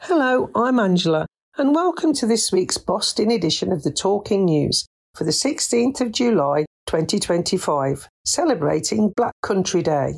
Hello, I'm Angela, and welcome to this week's Boston edition of the Talking News for the 16th of July 2025, celebrating Black Country Day.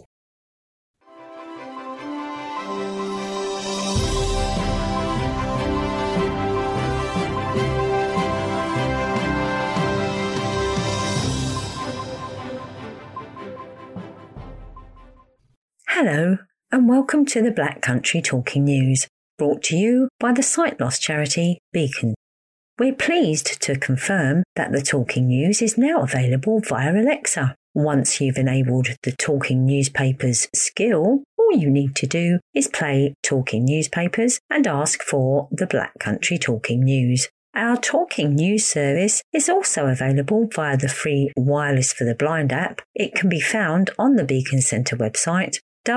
Hello, and welcome to the Black Country Talking News, brought to you by the sight loss charity Beacon. We're pleased to confirm that the Talking News is now available via Alexa. Once you've enabled the Talking Newspapers skill, all you need to do is play Talking Newspapers and ask for the Black Country Talking News. Our Talking News service is also available via the free Wireless for the Blind app. It can be found on the Beacon Centre website,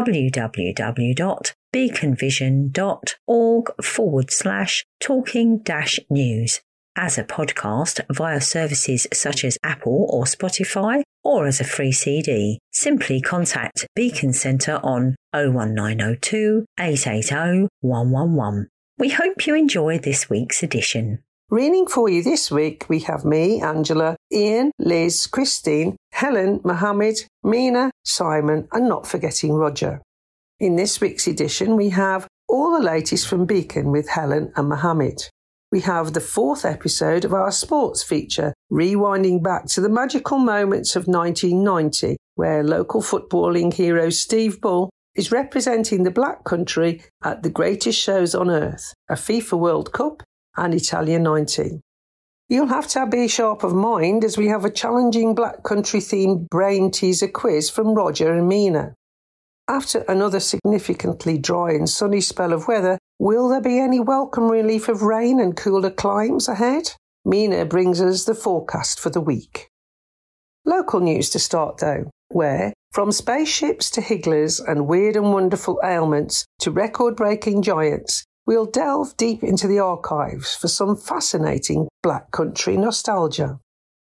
www.beaconvision.org/talking-news, as a podcast via services such as Apple or Spotify, or as a free CD. Simply contact Beacon Centre on 01902 880 111. We hope you enjoy this week's edition. Reading for you this week, we have me, Angela, Ian, Liz, Christine, Helen, Mohammed, Mina, Simon, and not forgetting Roger. In this week's edition, we have all the latest from Beacon with Helen and Mohammed. We have the fourth episode of our sports feature, rewinding back to the magical moments of 1990, where local footballing hero Steve Bull is representing the Black Country at the greatest shows on earth, a FIFA World Cup and Italia 90. You'll have to be sharp of mind as we have a challenging Black Country-themed brain teaser quiz from Roger and Mina. After another significantly dry and sunny spell of weather, will there be any welcome relief of rain and cooler climes ahead? Mina brings us the forecast for the week. Local news to start though, where, from spaceships to higglers and weird and wonderful ailments to record-breaking giants, we'll delve deep into the archives for some fascinating Black Country nostalgia.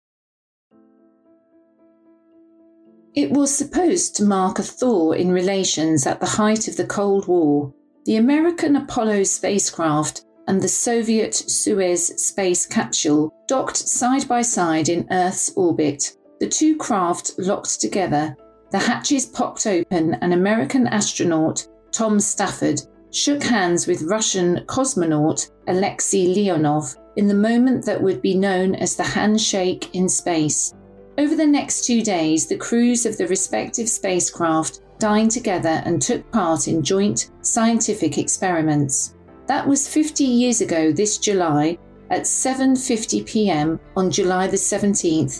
It was supposed to mark a thaw in relations at the height of the Cold War. The American Apollo spacecraft and the Soviet Soyuz space capsule docked side by side in Earth's orbit. The two craft locked together. The hatches popped open and American astronaut Tom Stafford shook hands with Russian cosmonaut Alexei Leonov in the moment that would be known as the handshake in space. Over the next 2 days, the crews of the respective spacecraft dined together and took part in joint scientific experiments. That was 50 years ago this July at 7:50 p.m. on July the 17th,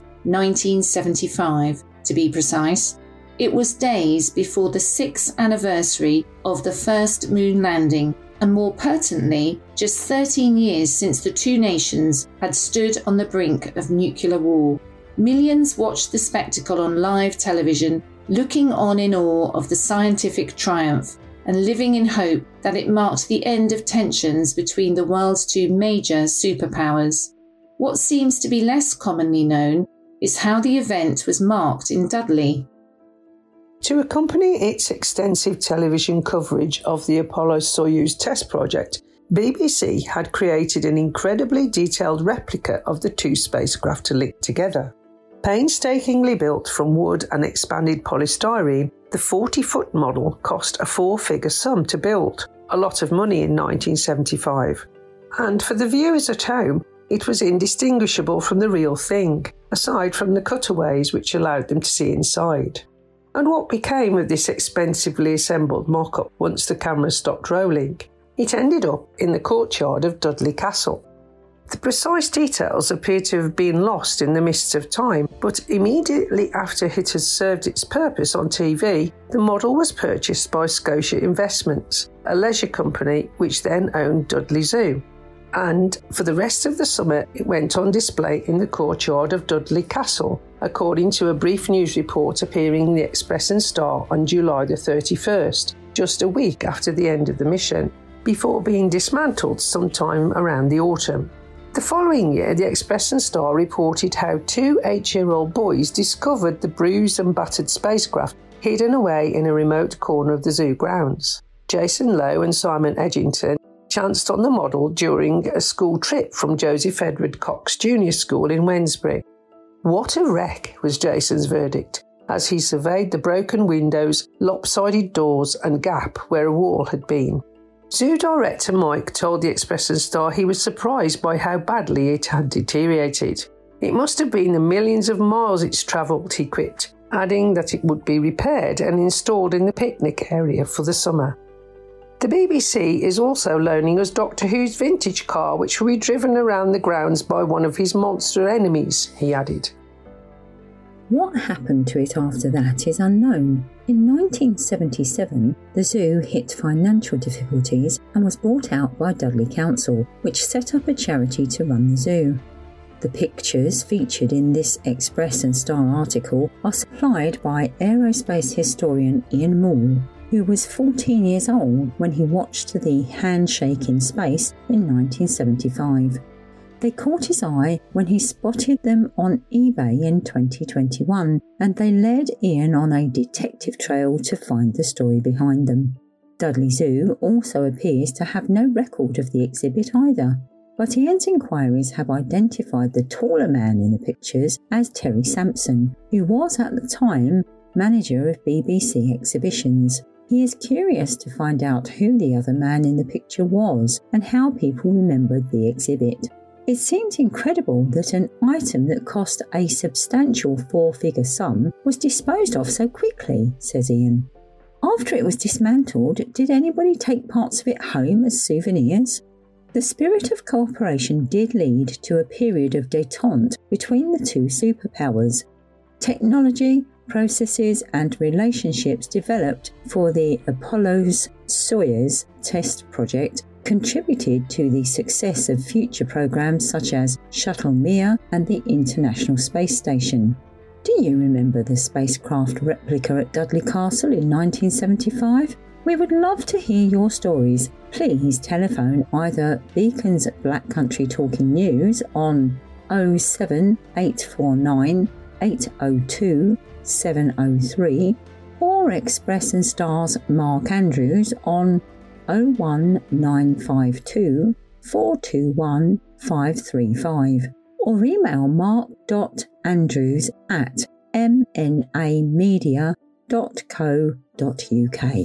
1975, to be precise. It was days before the 6th anniversary of the first moon landing, and more pertinently, just 13 years since the two nations had stood on the brink of nuclear war. Millions watched the spectacle on live television, looking on in awe of the scientific triumph and living in hope that it marked the end of tensions between the world's two major superpowers. What seems to be less commonly known is how the event was marked in Dudley. To accompany its extensive television coverage of the Apollo-Soyuz test project, BBC had created an incredibly detailed replica of the two spacecraft linked together. Painstakingly built from wood and expanded polystyrene, the 40-foot model cost a four-figure sum to build, a lot of money in 1975. And for the viewers at home, it was indistinguishable from the real thing, aside from the cutaways which allowed them to see inside. And what became of this expensively assembled mock-up once the camera stopped rolling? It ended up in the courtyard of Dudley Castle. The precise details appear to have been lost in the mists of time, but immediately after it had served its purpose on TV, the model was purchased by Scotia Investments, a leisure company which then owned Dudley Zoo. And for the rest of the summer, it went on display in the courtyard of Dudley Castle, according to a brief news report appearing in the Express and Star on July the 31st, just a week after the end of the mission, before being dismantled sometime around the autumn. The following year, the Express and Star reported how two 8-year-old boys discovered the bruised and battered spacecraft hidden away in a remote corner of the zoo grounds. Jason Lowe and Simon Edgington chanced on the model during a school trip from Joseph Edward Cox Junior School in Wednesbury. "What a wreck," was Jason's verdict, as he surveyed the broken windows, lopsided doors and gap where a wall had been. Zoo director Mike told the Express and Star he was surprised by how badly it had deteriorated. "It must have been the millions of miles it's travelled," he quipped, adding that it would be repaired and installed in the picnic area for the summer. The BBC is also loaning us Doctor Who's vintage car, which will be driven around the grounds by one of his monster enemies, he added. What happened to it after that is unknown. In 1977, the zoo hit financial difficulties and was bought out by Dudley Council, which set up a charity to run the zoo. The pictures featured in this Express and Star article are supplied by aerospace historian Ian Moore, who was 14 years old when he watched the handshake in space in 1975. They caught his eye when he spotted them on eBay in 2021, and they led Ian on a detective trail to find the story behind them. Dudley Zoo also appears to have no record of the exhibit either, but Ian's inquiries have identified the taller man in the pictures as Terry Sampson, who was at the time manager of BBC Exhibitions. He is curious to find out who the other man in the picture was and how people remembered the exhibit. It seems incredible that an item that cost a substantial four-figure sum was disposed of so quickly, says Ian. After it was dismantled, did anybody take parts of it home as souvenirs? The spirit of cooperation did lead to a period of détente between the two superpowers. Technology, processes and relationships developed for the Apollo-Soyuz test project contributed to the success of future programs such as Shuttle Mir and the International Space Station. Do you remember the spacecraft replica at Dudley Castle in 1975? We would love to hear your stories. Please telephone either Beacon's Black Country Talking News on 07849 802 703 or Express and Star's Mark Andrews on 01952 421 535 or email mark.andrews@mnamedia.co.uk.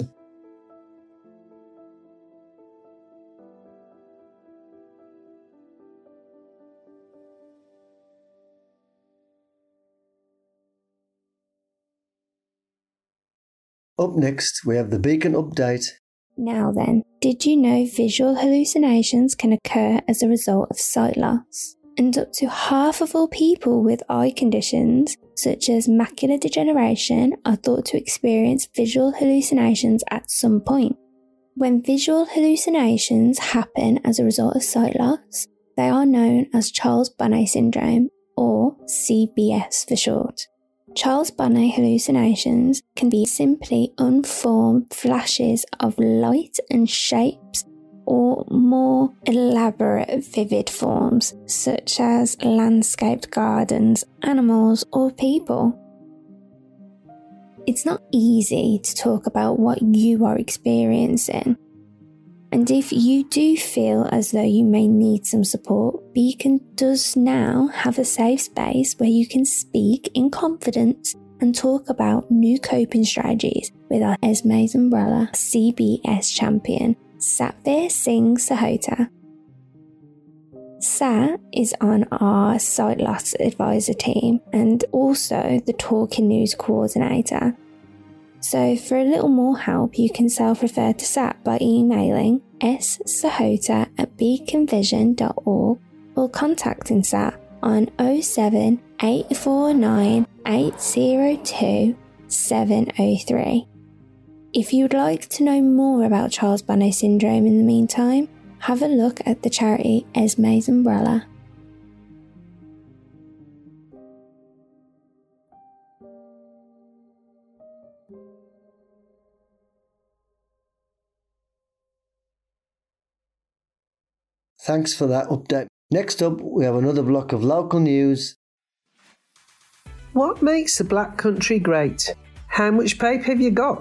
Up next, we have the Beacon Update. Now then, did you know visual hallucinations can occur as a result of sight loss? And up to half of all people with eye conditions, such as macular degeneration, are thought to experience visual hallucinations at some point. When visual hallucinations happen as a result of sight loss, they are known as Charles Bonnet syndrome, or CBS for short. Charles Bonnet hallucinations can be simply unformed flashes of light and shapes, or more elaborate vivid forms such as landscaped gardens, animals or people. It's not easy to talk about what you are experiencing, and if you do feel as though you may need some support, Beacon does now have a safe space where you can speak in confidence and talk about new coping strategies with our Esme's Umbrella CBS champion, Satvir Singh Sahota. Sat is on our sight loss advisor team and also the Talking News coordinator. So for a little more help, you can self-refer to Sat by emailing ssahota@beaconvision.org or contacting Sat on 07849 802 703. If you'd like to know more about Charles Bonnet syndrome in the meantime, have a look at the charity Esme's Umbrella. Thanks for that update. Next up, we have another block of local news. What makes the Black Country great? How much paper have you got?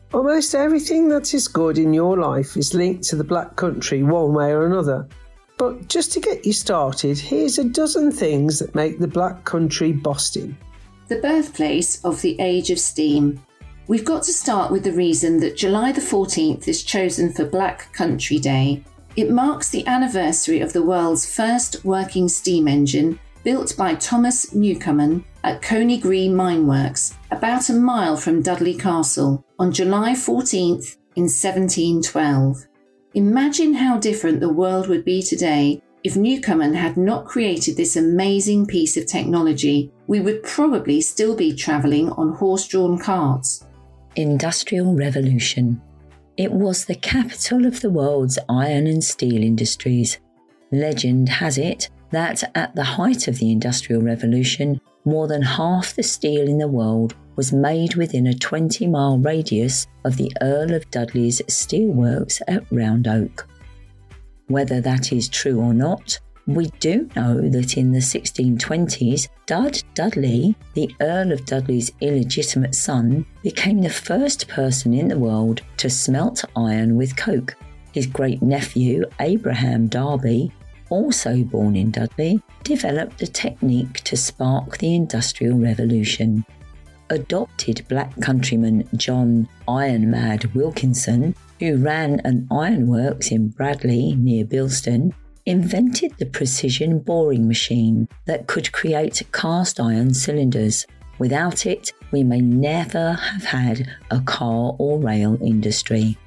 Almost everything that is good in your life is linked to the Black Country one way or another. But just to get you started, here's a dozen things that make the Black Country Boston. The birthplace of the Age of Steam. We've got to start with the reason that July the 14th is chosen for Black Country Day. It marks the anniversary of the world's first working steam engine, built by Thomas Newcomen at Coney Green Mine Works, about a mile from Dudley Castle, on July 14th in 1712. Imagine how different the world would be today if Newcomen had not created this amazing piece of technology. We would probably still be travelling on horse-drawn carts. Industrial Revolution. It was the capital of the world's iron and steel industries. Legend has it that at the height of the Industrial Revolution, more than half the steel in the world was made within a 20-mile radius of the Earl of Dudley's steelworks at Round Oak. Whether that is true or not, we do know that in the 1620s, Dudley, the Earl of Dudley's illegitimate son, became the first person in the world to smelt iron with coke. His great-nephew, Abraham Darby, also born in Dudley, developed a technique to spark the Industrial Revolution. Adopted black countryman John Iron Mad Wilkinson, who ran an ironworks in Bradley near Bilston, invented the precision boring machine that could create cast iron cylinders. Without it, we may never have had a car or rail industry.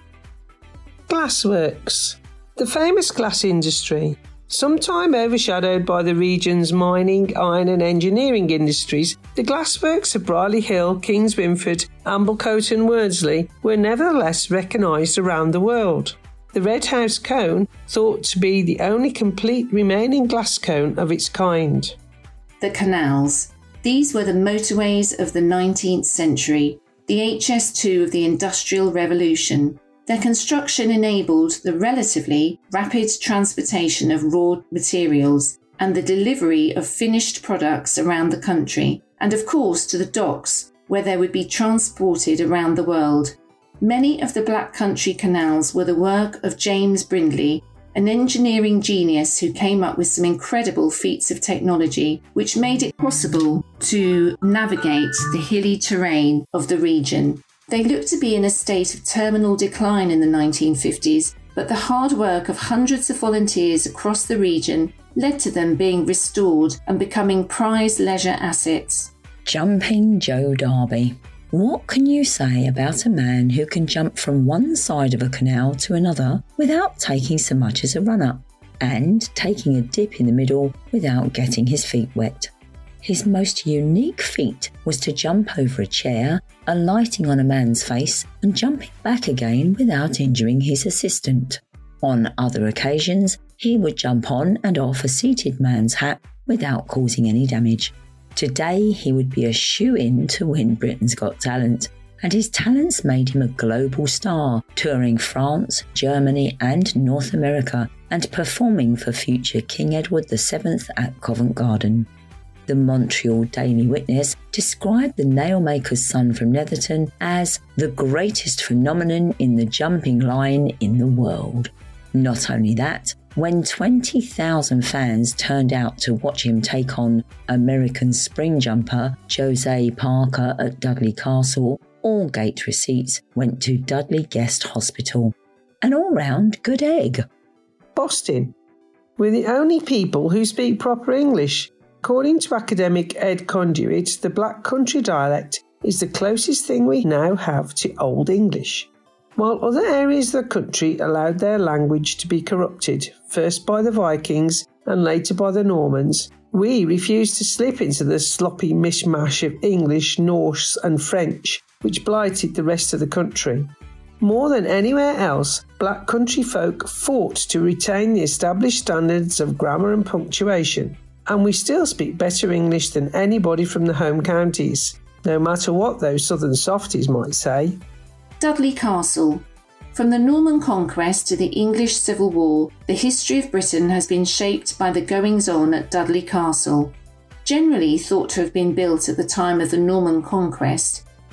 Glassworks. The famous glass industry, sometime overshadowed by the region's mining, iron and engineering industries, the glassworks of Brierley Hill, Kings Winford, Amblecote and Wordsley were nevertheless recognised around the world. The Red House cone, thought to be the only complete remaining glass cone of its kind. The canals. These were the motorways of the 19th century, the HS2 of the Industrial Revolution. Their construction enabled the relatively rapid transportation of raw materials and the delivery of finished products around the country, and of course to the docks, where they would be transported around the world. Many of the Black Country canals were the work of James Brindley, an engineering genius who came up with some incredible feats of technology which made it possible to navigate the hilly terrain of the region. They looked to be in a state of terminal decline in the 1950s, but the hard work of hundreds of volunteers across the region led to them being restored and becoming prized leisure assets. Jumping Joe Darby. What can you say about a man who can jump from one side of a canal to another without taking so much as a run-up, and taking a dip in the middle without getting his feet wet? His most unique feat was to jump over a chair, alighting on a man's face and jumping back again without injuring his assistant. On other occasions, he would jump on and off a seated man's hat without causing any damage. Today, he would be a shoo-in to win Britain's Got Talent, and his talents made him a global star, touring France, Germany and North America and performing for future King Edward VII at Covent Garden. The Montreal Daily Witness described the nailmaker's son from Netherton as the greatest phenomenon in the jumping line in the world. Not only that, when 20,000 fans turned out to watch him take on American spring jumper Jose Parker at Dudley Castle, all gate receipts went to Dudley Guest Hospital. An all-round good egg. Boston. We're the only people who speak proper English. According to academic Ed Conduit, the Black Country dialect is the closest thing we now have to Old English. While other areas of the country allowed their language to be corrupted, first by the Vikings and later by the Normans, we refused to slip into the sloppy mishmash of English, Norse and French, which blighted the rest of the country. More than anywhere else, Black Country folk fought to retain the established standards of grammar and punctuation, and we still speak better English than anybody from the home counties, no matter what those southern softies might say. Dudley Castle. From the Norman Conquest to the English Civil War, the history of Britain has been shaped by the goings-on at Dudley Castle. Generally thought to have been built at the time of the Norman Conquest,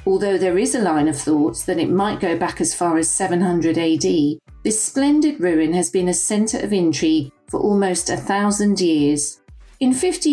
Although there is a line of thoughts that it might go back as far as 700 AD, this splendid ruin has been a centre of intrigue for almost 1,000 years. In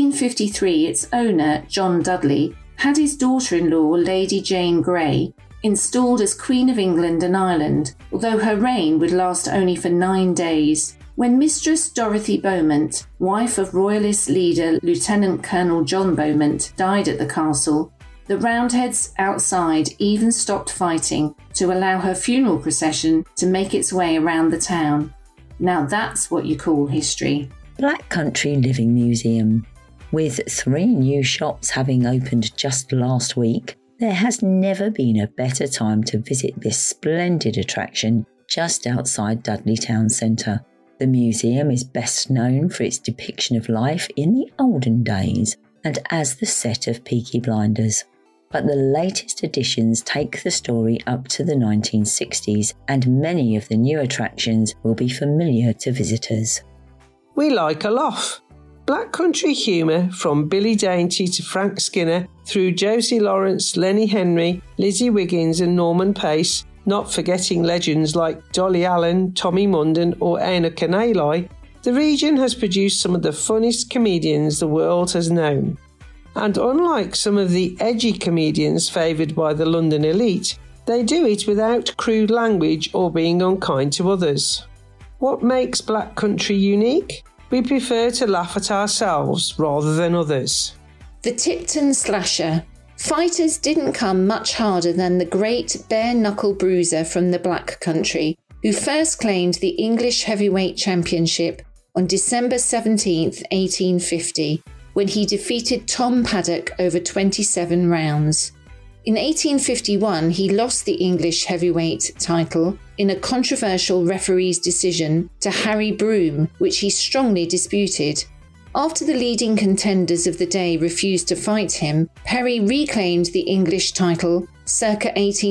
1553, its owner, John Dudley, had his daughter-in-law, Lady Jane Grey, installed as Queen of England and Ireland, although her reign would last only for 9 days. When Mistress Dorothy Beaumont, wife of Royalist leader Lieutenant Colonel John Beaumont, died at the castle, the Roundheads outside even stopped fighting to allow her funeral procession to make its way around the town. Now that's what you call history. Black Country Living Museum. With 3 new shops having opened just last week, there has never been a better time to visit this splendid attraction just outside Dudley Town Centre. The museum is best known for its depiction of life in the olden days and as the set of Peaky Blinders. But the latest additions take the story up to the 1960s, and many of the new attractions will be familiar to visitors. We like a laugh. Black country humour from Billy Dainty to Frank Skinner, through Josie Lawrence, Lenny Henry, Lizzie Wiggins and Norman Pace, not forgetting legends like Dolly Allen, Tommy Munden or Aina Kanalai, the region has produced some of the funniest comedians the world has known. And unlike some of the edgy comedians favoured by the London elite, they do it without crude language or being unkind to others. What makes Black Country unique? We prefer to laugh at ourselves rather than others. The Tipton Slasher. Fighters didn't come much harder than the great bare-knuckle bruiser from the Black Country, who first claimed the English Heavyweight Championship on December 17th, 1850, when he defeated Tom Paddock over 27 rounds. In 1851, he lost the English heavyweight title in a controversial referee's decision to Harry Broome, which he strongly disputed. After the leading contenders of the day refused to fight him, Perry reclaimed the English title circa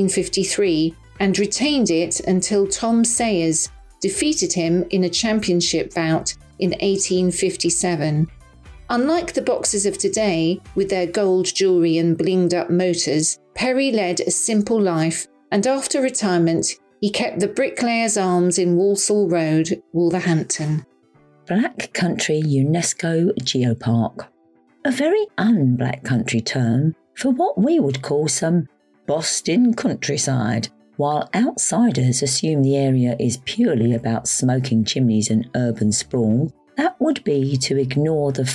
1853 and retained it until Tom Sayers defeated him in a championship bout in 1857. Unlike the boxers of today, with their gold jewellery and blinged-up motors, Perry led a simple life, and after retirement, he kept the Bricklayers Arms in Walsall Road, Wolverhampton. Black Country UNESCO Geopark. A very un-Black Country term for what we would call some Boston countryside, while outsiders assume the area is purely about smoking chimneys and urban sprawl. That would be to ignore the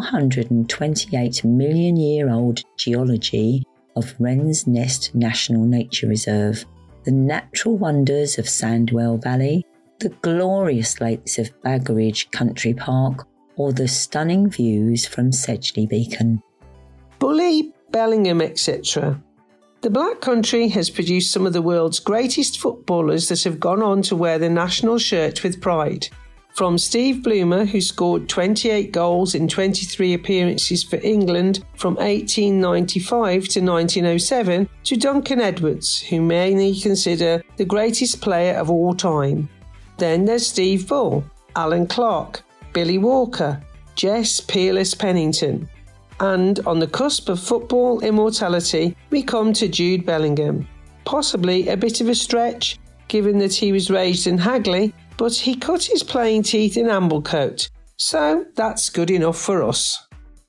428 million year old geology of Wren's Nest National Nature Reserve, the natural wonders of Sandwell Valley, the glorious lakes of Baggeridge Country Park, or the stunning views from Sedgley Beacon. Bully, Bellingham, etc. The Black Country has produced some of the world's greatest footballers that have gone on to wear the national shirt with pride. From Steve Bloomer, who scored 28 goals in 23 appearances for England from 1895 to 1907, to Duncan Edwards, who many consider the greatest player of all time. Then there's Steve Bull, Alan Clark, Billy Walker, Jess Peerless Pennington. And on the cusp of football immortality, we come to Jude Bellingham. Possibly a bit of a stretch, given that he was raised in Hagley, but he cut his playing teeth in Amblecote, so that's good enough for us.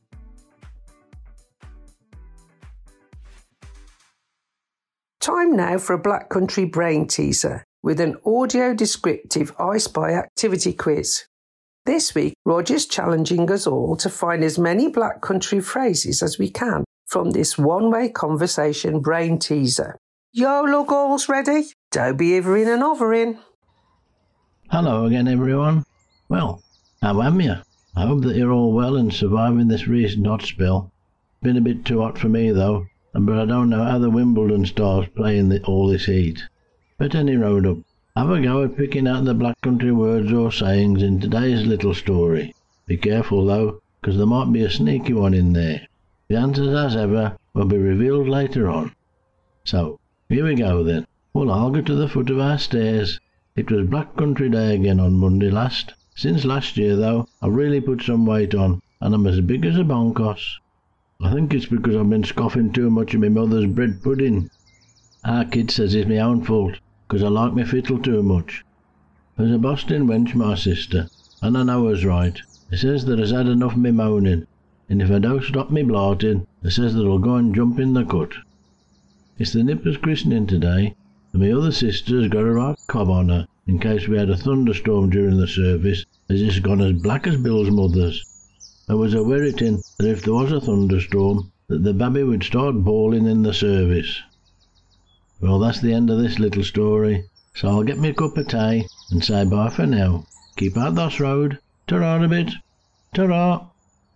Time now for a Black Country brain teaser with an audio descriptive I Spy activity quiz. This week, Roger's challenging us all to find as many Black Country phrases as we can from this one-way conversation brain teaser. YOLO goals ready? Don't be ivering and hovering. Hello again, everyone. Well, how am you? I hope that you're all well and surviving this recent hot spell. Been a bit too hot for me though, but I don't know how the Wimbledon stars play in all this heat. But any road up, have a go at picking out the Black Country words or sayings in today's little story. Be careful though, because there might be a sneaky one in there. The answers, as ever, will be revealed later on. So, here we go then. Well, I'll go to the foot of our stairs. It was Black Country Day again on Monday last. Since last year, though, I've really put some weight on, and I'm as big as a bonkos. I think it's because I've been scoffing too much of my mother's bread pudding. Our kid says it's my own fault, 'cause I like my fiddle too much. There's a Boston wench, my sister, and I know her's right. It says that has had enough of me moaning, and if I don't stop me blarting, it says that I'll go and jump in the cut. It's the nipper's christening today, and my other sister's got a right cob on her, in case we had a thunderstorm during the service, as it's gone as black as Bill's mother's. I was a-werriting that if there was a thunderstorm, that the babby would start bawling in the service. Well, that's the end of this little story, so I'll get me a cup of tea and say bye for now. Keep out this road. Ta-ra a bit. Ta-ra.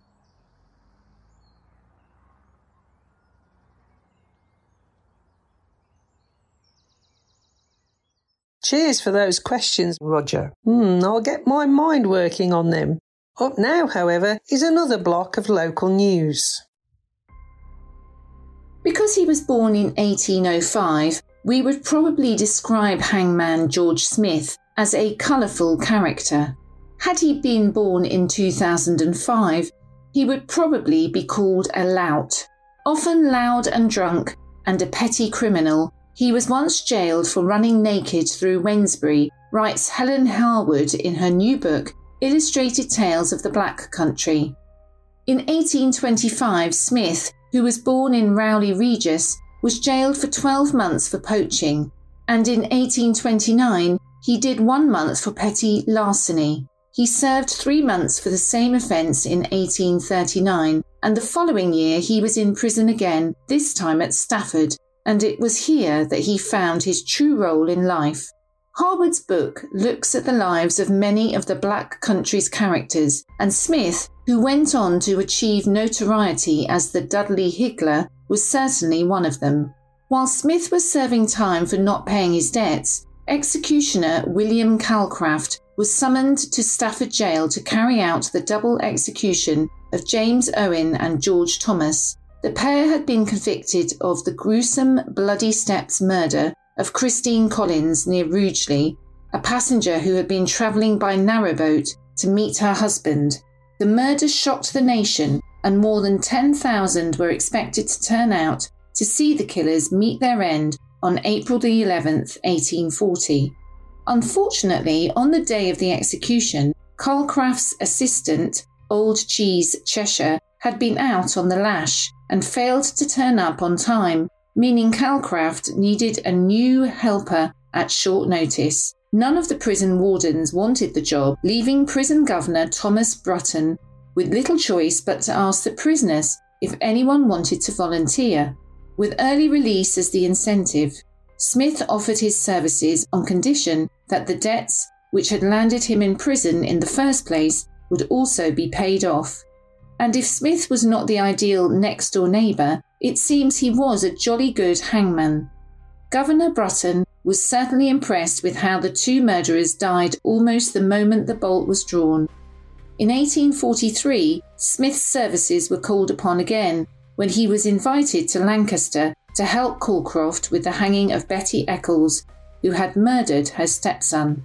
Cheers for those questions, Roger. I'll get my mind working on them. Up now, however, is another block of local news. Because he was born in 1805, we would probably describe hangman George Smith as a colourful character. Had he been born in 2005, he would probably be called a lout. Often loud and drunk and a petty criminal, he was once jailed for running naked through Wednesbury, writes Helen Harwood in her new book, Illustrated Tales of the Black Country. In 1825, Smith, who was born in Rowley Regis, was jailed for 12 months for poaching, and in 1829 he did 1 month for petty larceny. He served 3 months for the same offence in 1839, and the following year he was in prison again, this time at Stafford, and it was here that he found his true role in life. Harwood's book looks at the lives of many of the Black Country's characters, and Smith, who went on to achieve notoriety as the Dudley Higgler, was certainly one of them. While Smith was serving time for not paying his debts, executioner William Calcraft was summoned to Stafford Jail to carry out the double execution of James Owen and George Thomas. The pair had been convicted of the gruesome Bloody Steps murder of Christine Collins near Rugeley, a passenger who had been travelling by narrowboat to meet her husband. The murder shocked the nation, and more than 10,000 were expected to turn out to see the killers meet their end on April the 11th, 1840. Unfortunately, on the day of the execution, Calcraft's assistant, Old Cheese Cheshire, had been out on the lash and failed to turn up on time, meaning Calcraft needed a new helper at short notice. None of the prison wardens wanted the job, leaving prison governor Thomas Brutton with little choice but to ask the prisoners if anyone wanted to volunteer. With early release as the incentive, Smith offered his services on condition that the debts which had landed him in prison in the first place would also be paid off. And if Smith was not the ideal next-door neighbour, it seems he was a jolly good hangman. Governor Brutton was certainly impressed with how the two murderers died almost the moment the bolt was drawn. In 1843, Smith's services were called upon again when he was invited to Lancaster to help Calcraft with the hanging of Betty Eccles, who had murdered her stepson.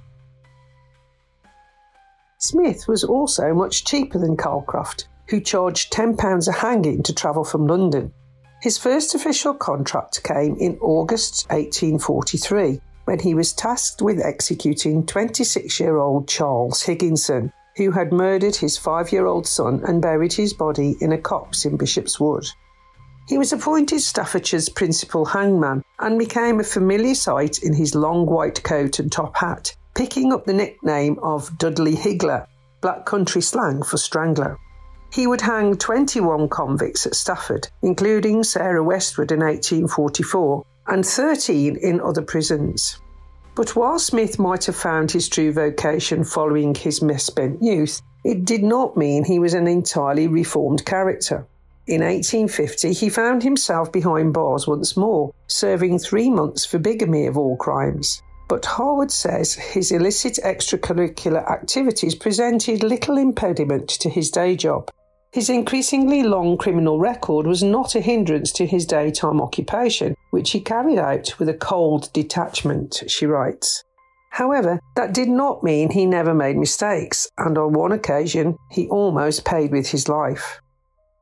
Smith was also much cheaper than Calcraft, who charged £10 a hanging to travel from London. His first official contract came in August 1843, when he was tasked with executing 26-year-old Charles Higginson, who had murdered his 5-year-old son and buried his body in a copse in Bishop's Wood. He was appointed Staffordshire's principal hangman and became a familiar sight in his long white coat and top hat, picking up the nickname of Dudley Higgler, Black Country slang for strangler. He would hang 21 convicts at Stafford, including Sarah Westwood in 1844, and 13 in other prisons. But while Smith might have found his true vocation following his misspent youth, it did not mean he was an entirely reformed character. In 1850, he found himself behind bars once more, serving 3 months for bigamy of all crimes. But Harwood says his illicit extracurricular activities presented little impediment to his day job. His increasingly long criminal record was not a hindrance to his daytime occupation, which he carried out with a cold detachment, she writes. However, that did not mean he never made mistakes, and on one occasion he almost paid with his life.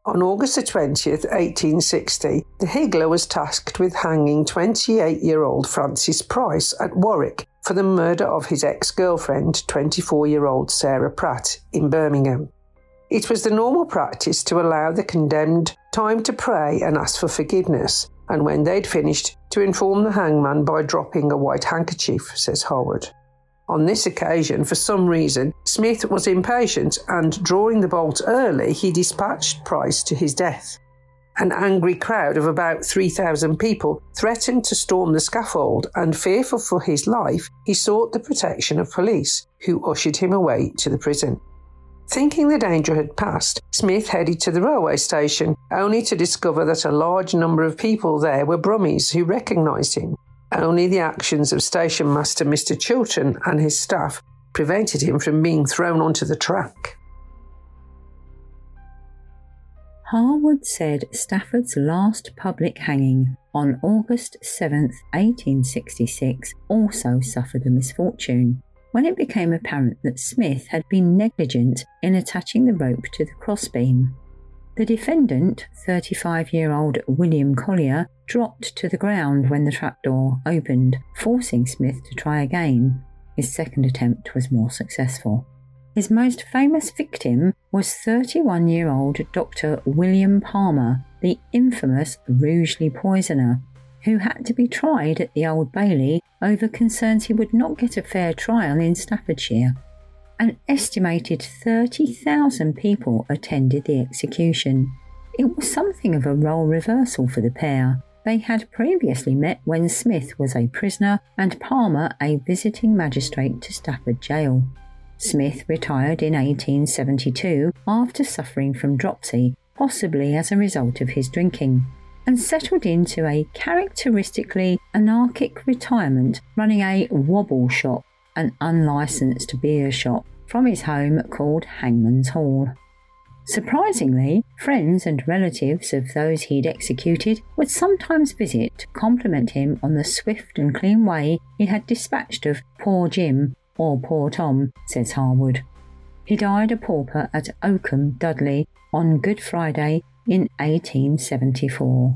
On August the 20th, 1860, the Higgler was tasked with hanging 28-year-old Francis Price at Warwick for the murder of his ex-girlfriend, 24-year-old Sarah Pratt, in Birmingham. It was the normal practice to allow the condemned time to pray and ask for forgiveness, and when they'd finished, to inform the hangman by dropping a white handkerchief, says Harwood. On this occasion, for some reason, Smith was impatient and, drawing the bolt early, he dispatched Price to his death. An angry crowd of about 3,000 people threatened to storm the scaffold, and fearful for his life, he sought the protection of police, who ushered him away to the prison. Thinking the danger had passed, Smith headed to the railway station, only to discover that a large number of people there were Brummies who recognised him. Only the actions of station master Mr. Chilton and his staff prevented him from being thrown onto the track. Harwood said Stafford's last public hanging on August 7, 1866, also suffered a misfortune, when it became apparent that Smith had been negligent in attaching the rope to the crossbeam. The defendant, 35-year-old William Collier, dropped to the ground when the trapdoor opened, forcing Smith to try again. His second attempt was more successful. His most famous victim was 31-year-old Dr. William Palmer, the infamous Rugeley poisoner, who had to be tried at the Old Bailey over concerns he would not get a fair trial in Staffordshire. An estimated 30,000 people attended the execution. It was something of a role reversal for the pair. They had previously met when Smith was a prisoner and Palmer a visiting magistrate to Stafford Jail. Smith retired in 1872 after suffering from dropsy, possibly as a result of his drinking, and settled into a characteristically anarchic retirement, running a wobble shop, an unlicensed beer shop, from his home called Hangman's Hall. Surprisingly, friends and relatives of those he'd executed would sometimes visit to compliment him on the swift and clean way he had dispatched of poor Jim, or poor Tom, says Harwood. He died a pauper at Oakham, Dudley, on Good Friday in 1874.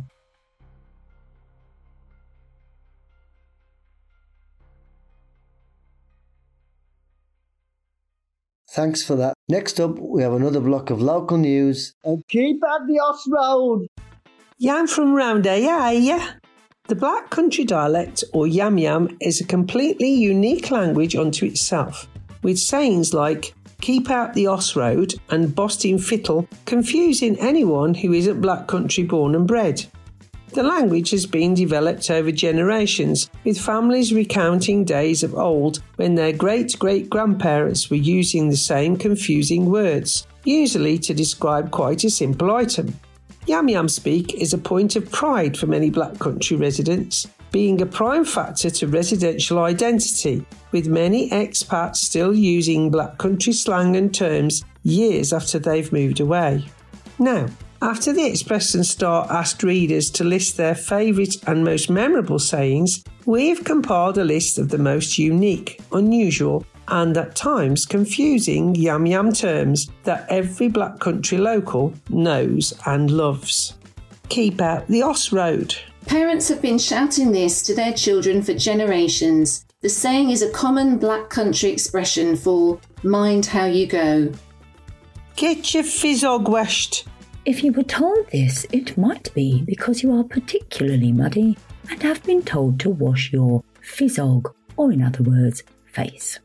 Thanks for that. Next up, we have another block of local news. And keep at the Oss Road. Yam from round yeah. The Black Country dialect, or Yam Yam, is a completely unique language unto itself, with sayings like keep out the Oss Road and Boston Fiddle confusing anyone who isn't Black Country born and bred. The language has been developed over generations, with families recounting days of old when their great-great-grandparents were using the same confusing words, usually to describe quite a simple item. Yam Yam speak is a point of pride for many Black Country residents, being a prime factor to residential identity, with many expats still using Black Country slang and terms years after they've moved away. Now, after the Express and Star asked readers to list their favourite and most memorable sayings, we've compiled a list of the most unique, unusual and at times confusing Yam Yam terms that every Black Country local knows and loves. Keep out the Oss Road. Parents have been shouting this to their children for generations. The saying is a common Black Country expression for mind how you go. Get your fizzog washed. If you were told this, it might be because you are particularly muddy and have been told to wash your fizzog, or in other words, face.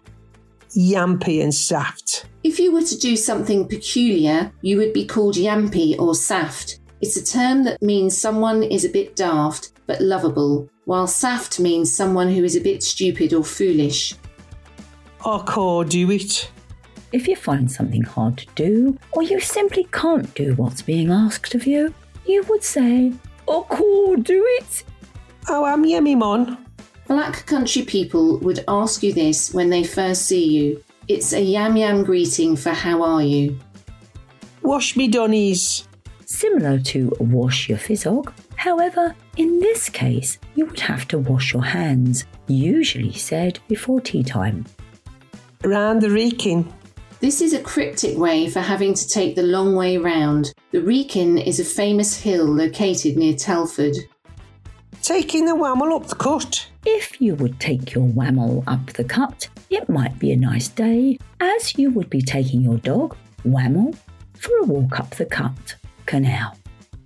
Yampy and saft. If you were to do something peculiar, you would be called yampy or saft. It's a term that means someone is a bit daft but lovable, while saft means someone who is a bit stupid or foolish. I can't do it. If you find something hard to do, or you simply can't do what's being asked of you, you would say, I can't do it. Oh, I'm yummy, mon. Black Country people would ask you this when they first see you. It's a Yam Yam greeting for how are you. Wash me donnies. Similar to wash your fizzog. However, in this case, you would have to wash your hands, usually said before tea time. Round the reeking. This is a cryptic way for having to take the long way round. The Wrekin is a famous hill located near Telford. Taking the Whammel up the cut. If you would take your Whammel up the cut, it might be a nice day, as you would be taking your dog, Whammel, for a walk up the cut canal.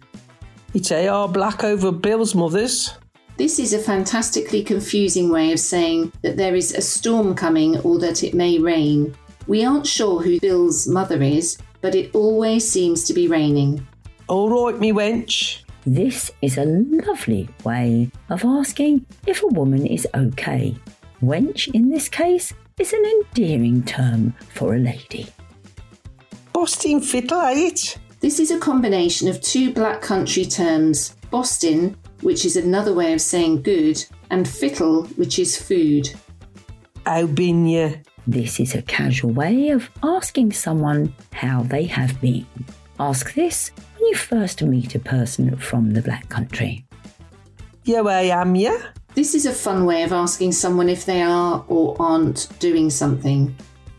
It's AR black over Bill's mother's. This is a fantastically confusing way of saying that there is a storm coming or that it may rain. We aren't sure who Bill's mother is, but it always seems to be raining. All right, me wench. This is a lovely way of asking if a woman is okay. Wench, in this case, is an endearing term for a lady. Busting fiddle, ain't it? This is a combination of two Black Country terms, Boston, which is another way of saying good, and fittle, which is food. How bin you? This is a casual way of asking someone how they have been. Ask this when you first meet a person from the Black Country. Yeah, I am, ya? This is a fun way of asking someone if they are or aren't doing something.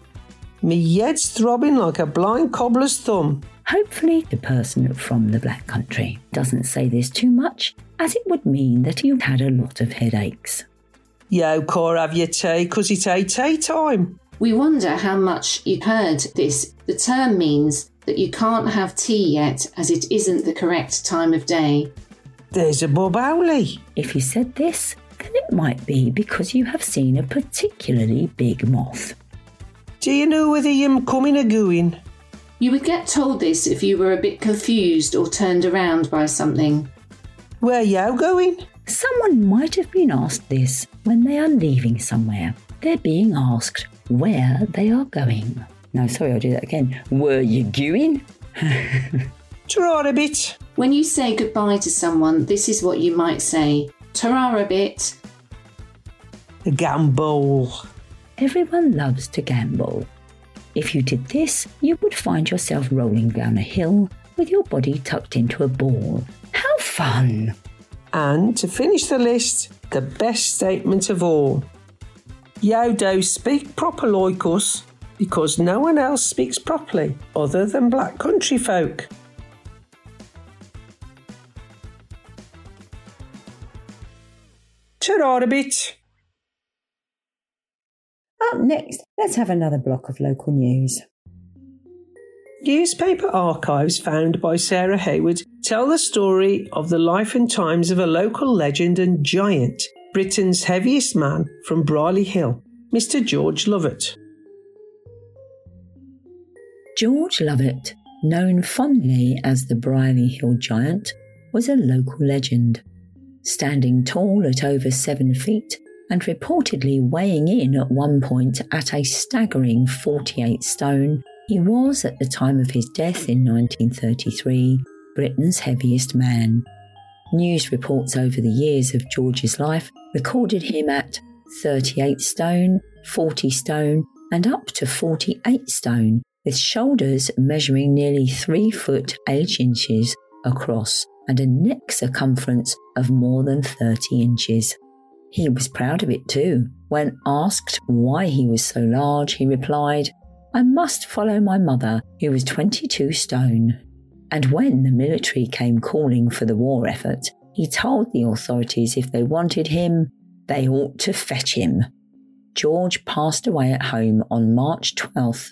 Me head's throbbing like a blind cobbler's thumb. Hopefully the person from the Black Country doesn't say this too much, as it would mean that you've had a lot of headaches. Yo, core, have your tea, 'cause it's tea time. We wonder how much you heard this. The term means that you can't have tea yet, as it isn't the correct time of day. There's a Bob Owley. If you said this, then it might be because you have seen a particularly big moth. Do you know whether you're coming or going? You would get told this if you were a bit confused or turned around by something. Where you going? Someone might have been asked this when they are leaving somewhere. They're being asked where they are going. No, sorry, I'll do that again. Were you going? Try a bit. When you say goodbye to someone, this is what you might say. Ta-ra a bit. A gamble. Everyone loves to gamble. If you did this, you would find yourself rolling down a hill with your body tucked into a ball. How fun! And to finish the list, the best statement of all. Yodo speak proper like us because no one else speaks properly other than Black Country folk. Ta-ra a bit. Up next, let's have another block of local news. Newspaper archives found by Sarah Hayward tell the story of the life and times of a local legend and giant, Britain's heaviest man from Brierley Hill, Mr. George Lovett. George Lovett, known fondly as the Brierley Hill Giant, was a local legend. Standing tall at over 7 feet and reportedly weighing in at one point at a staggering 48 stone, he was, at the time of his death in 1933, Britain's heaviest man. News reports over the years of George's life recorded him at 38 stone, 40 stone, and up to 48 stone, with shoulders measuring nearly 3 foot 8 inches across and a neck circumference of more than 30 inches. He was proud of it too. When asked why he was so large, he replied, "I must follow my mother, who was 22 stone." And when the military came calling for the war effort, he told the authorities if they wanted him, they ought to fetch him. George passed away at home on March 12,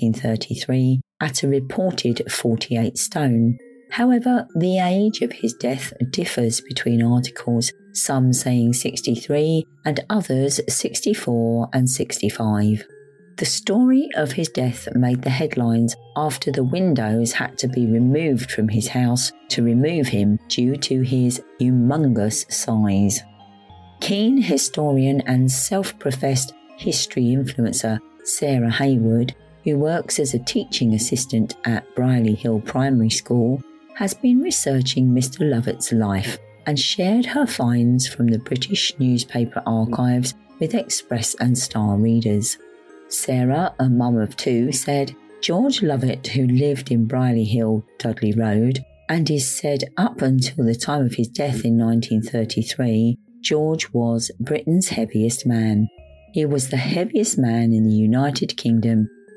1933, at a reported 48 stone. However, the age of his death differs between articles, some saying 63 and others 64 and 65. The story of his death made the headlines after the windows had to be removed from his house to remove him due to his humongous size. Keen historian and self-professed history influencer Sarah Hayward, who works as a teaching assistant at Brierley Hill Primary School, has been researching Mr. Lovett's life and shared her finds from the British newspaper archives with Express and Star readers. Sarah, a mum of 2, said, George Lovett, who lived in Brierley Hill, Dudley Road, and is said up until the time of his death in 1933, George was Britain's heaviest man. He was the heaviest man in the United Kingdom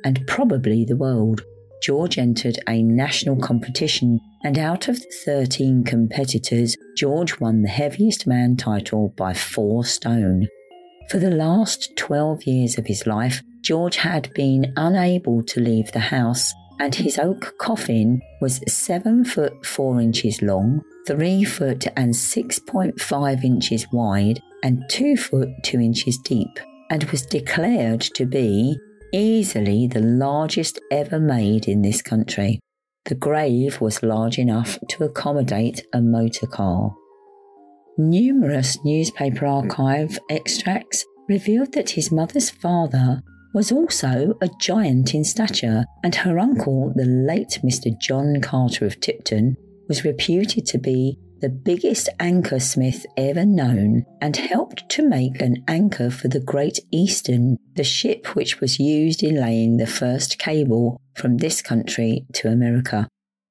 and probably the world. George entered a national competition, and out of the 13 competitors, George won the heaviest man title by 4 stone. For the last 12 years of his life, George had been unable to leave the house, and his oak coffin was 7 foot 4 inches long, 3 foot and 6.5 inches wide, and 2 foot 2 inches deep, and was declared to be easily the largest ever made in this country. The grave was large enough to accommodate a motor car. Numerous newspaper archive extracts revealed that his mother's father was also a giant in stature, and her uncle, the late Mr. John Carter of Tipton, was reputed to be the biggest anchor smith ever known, and helped to make an anchor for the Great Eastern, the ship which was used in laying the first cable from this country to America.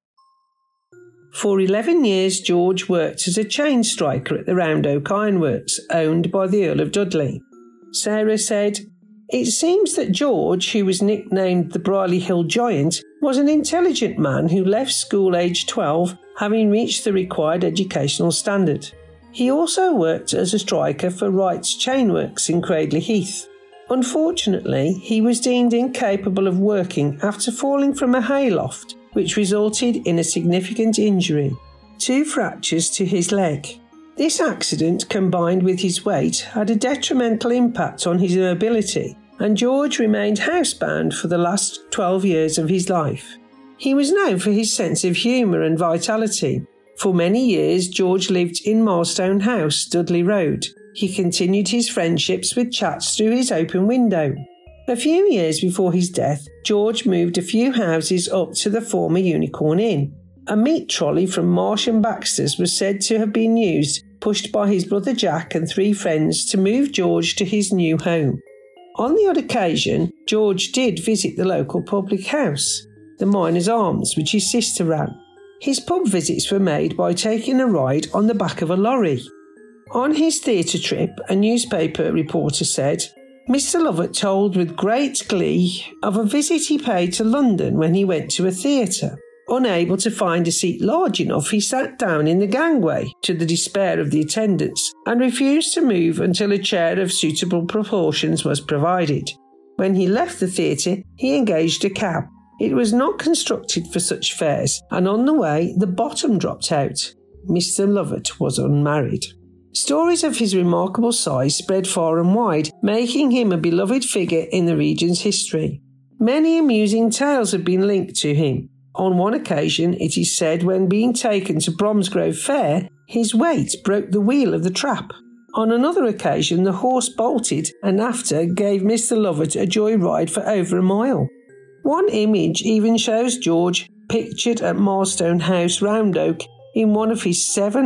For 11 years, George worked as a chain striker at the Round Oak Ironworks, owned by the Earl of Dudley. Sarah said, "It seems that George, who was nicknamed the Brierley Hill Giant, was an intelligent man who left school aged 12, having reached the required educational standard. He also worked as a striker for Wright's Chainworks in Cradley Heath. Unfortunately, he was deemed incapable of working after falling from a hayloft, which resulted in a significant injury, 2 fractures to his leg. This accident, combined with his weight, had a detrimental impact on his mobility, and George remained housebound for the last 12 years of his life. He was known for his sense of humour and vitality. For many years, George lived in Milestone House, Dudley Road. He continued his friendships with chats through his open window. A few years before his death, George moved a few houses up to the former Unicorn Inn. A meat trolley from Marsh and Baxter's was said to have been used, pushed by his brother Jack and 3 friends, to move George to his new home. On the odd occasion, George did visit the local public house, the Miners' Arms, which his sister ran. His pub visits were made by taking a ride on the back of a lorry. On his theatre trip, a newspaper reporter said, "Mr. Lovett told with great glee of a visit he paid to London when he went to a theatre. Unable to find a seat large enough, he sat down in the gangway, to the despair of the attendants, and refused to move until a chair of suitable proportions was provided. When he left the theatre, he engaged a cab. It was not constructed for such fares, and on the way the bottom dropped out. Mr. Lovett was unmarried." Stories of his remarkable size spread far and wide, making him a beloved figure in the region's history. Many amusing tales have been linked to him. On one occasion, it is said, when being taken to Bromsgrove Fair, his weight broke the wheel of the trap. On another occasion, the horse bolted and after gave Mr. Lovett a joyride for over a mile. One image even shows George pictured at Milestone House, Round Oak, in one of his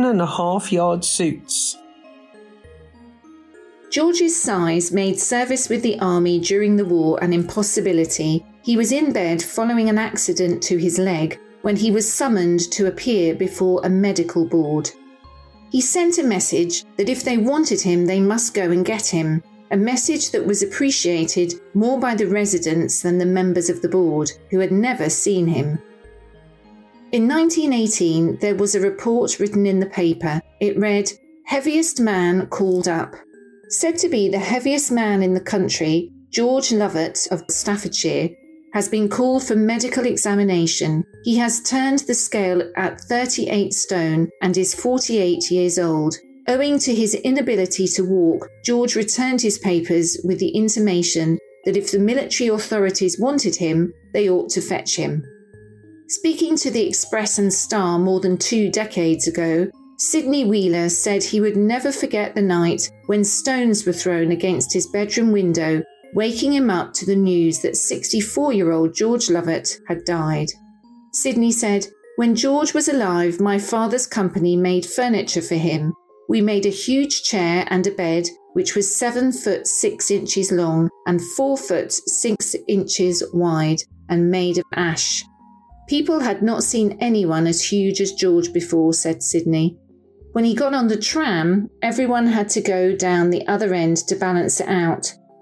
7.5-yard suits. George's size made service with the army during the war an impossibility. He was in bed following an accident to his leg when he was summoned to appear before a medical board. He sent a message that if they wanted him, they must go and get him, a message that was appreciated more by the residents than the members of the board, who had never seen him. In 1918, there was a report written in the paper. It read, "Heaviest man called up." Said to be the heaviest man in the country, George Lovett of Staffordshire has been called for medical examination. He has turned the scale at 38 stone and is 48 years old. Owing to his inability to walk, George returned his papers with the intimation that if the military authorities wanted him, they ought to fetch him. Speaking to the Express and Star more than 2 decades ago, Sidney Wheeler said he would never forget the night when stones were thrown against his bedroom window, waking him up to the news that 64-year-old George Lovett had died. Sidney said, "When George was alive, my father's company made furniture for him. We made a huge chair and a bed, which was 7 foot 6 inches long and 4 foot 6 inches wide and made of ash. People had not seen anyone as huge as George before," said Sidney. When he got on the tram, everyone had to go down the other end to balance it out.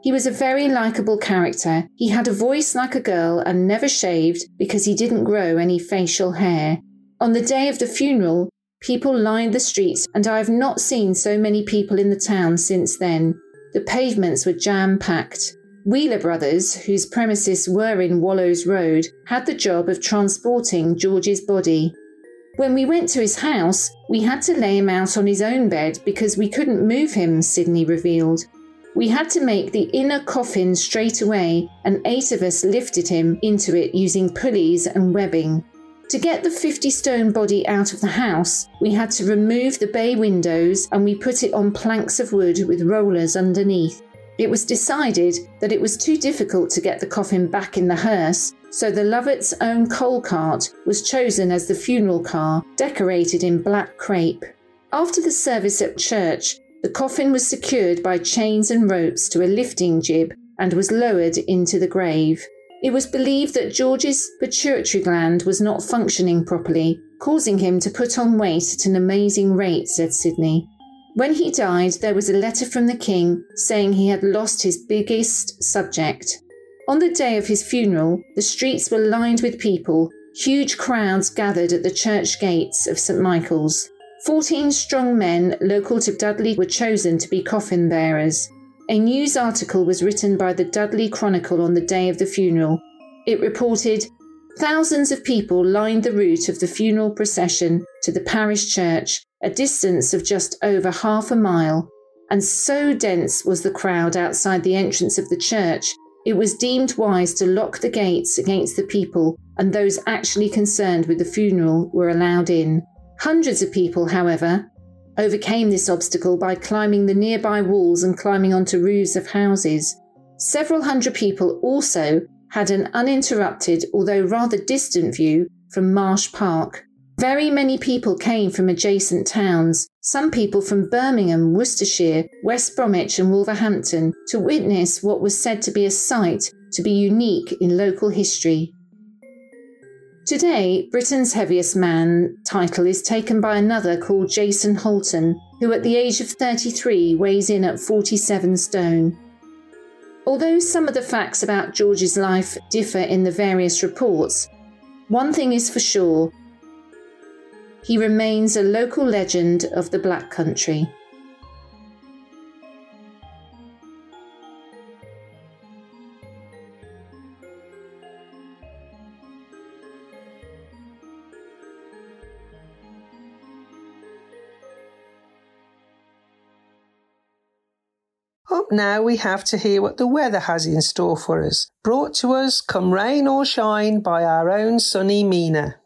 He was a very likeable character. He had a voice like a girl and never shaved because he didn't grow any facial hair. On the day of the funeral, people lined the streets, and I have not seen so many people in the town since then. The pavements were jam-packed. Wheeler Brothers, whose premises were in Wallows Road, had the job of transporting George's body. When we went to his house, we had to lay him out on his own bed because we couldn't move him, Sydney revealed. We had to make the inner coffin straight away, and 8 of us lifted him into it using pulleys and webbing. To get the 50-stone body out of the house, we had to remove the bay windows and we put it on planks of wood with rollers underneath. It was decided that it was too difficult to get the coffin back in the hearse, so the Lovat's own coal cart was chosen as the funeral car, decorated in black crepe. After the service at church, the coffin was secured by chains and ropes to a lifting jib and was lowered into the grave. It was believed that George's pituitary gland was not functioning properly, causing him to put on weight at an amazing rate, said Sydney. When he died, there was a letter from the king saying he had lost his biggest subject. On the day of his funeral, the streets were lined with people. Huge crowds gathered at the church gates of St Michael's. 14 strong men local to Dudley were chosen to be coffin bearers. A news article was written by the Dudley Chronicle on the day of the funeral. It reported, "Thousands of people lined the route of the funeral procession to the parish church, a distance of just over half a mile, and so dense was the crowd outside the entrance of the church, it was deemed wise to lock the gates against the people, and those actually concerned with the funeral were allowed in. Hundreds of people, however, overcame this obstacle by climbing the nearby walls and climbing onto roofs of houses. Several hundred people also had an uninterrupted, although rather distant view from Marsh Park. Very many people came from adjacent towns, some people from Birmingham, Worcestershire, West Bromwich and Wolverhampton, to witness what was said to be a sight to be unique in local history. Today, Britain's Heaviest Man title is taken by another called Jason Holton, who at the age of 33 weighs in at 47 stone. Although some of the facts about George's life differ in the various reports, one thing is for sure: he remains a local legend of the Black Country. Up now we have to hear what the weather has in store for us, brought to us come rain or shine by our own sunny Mina.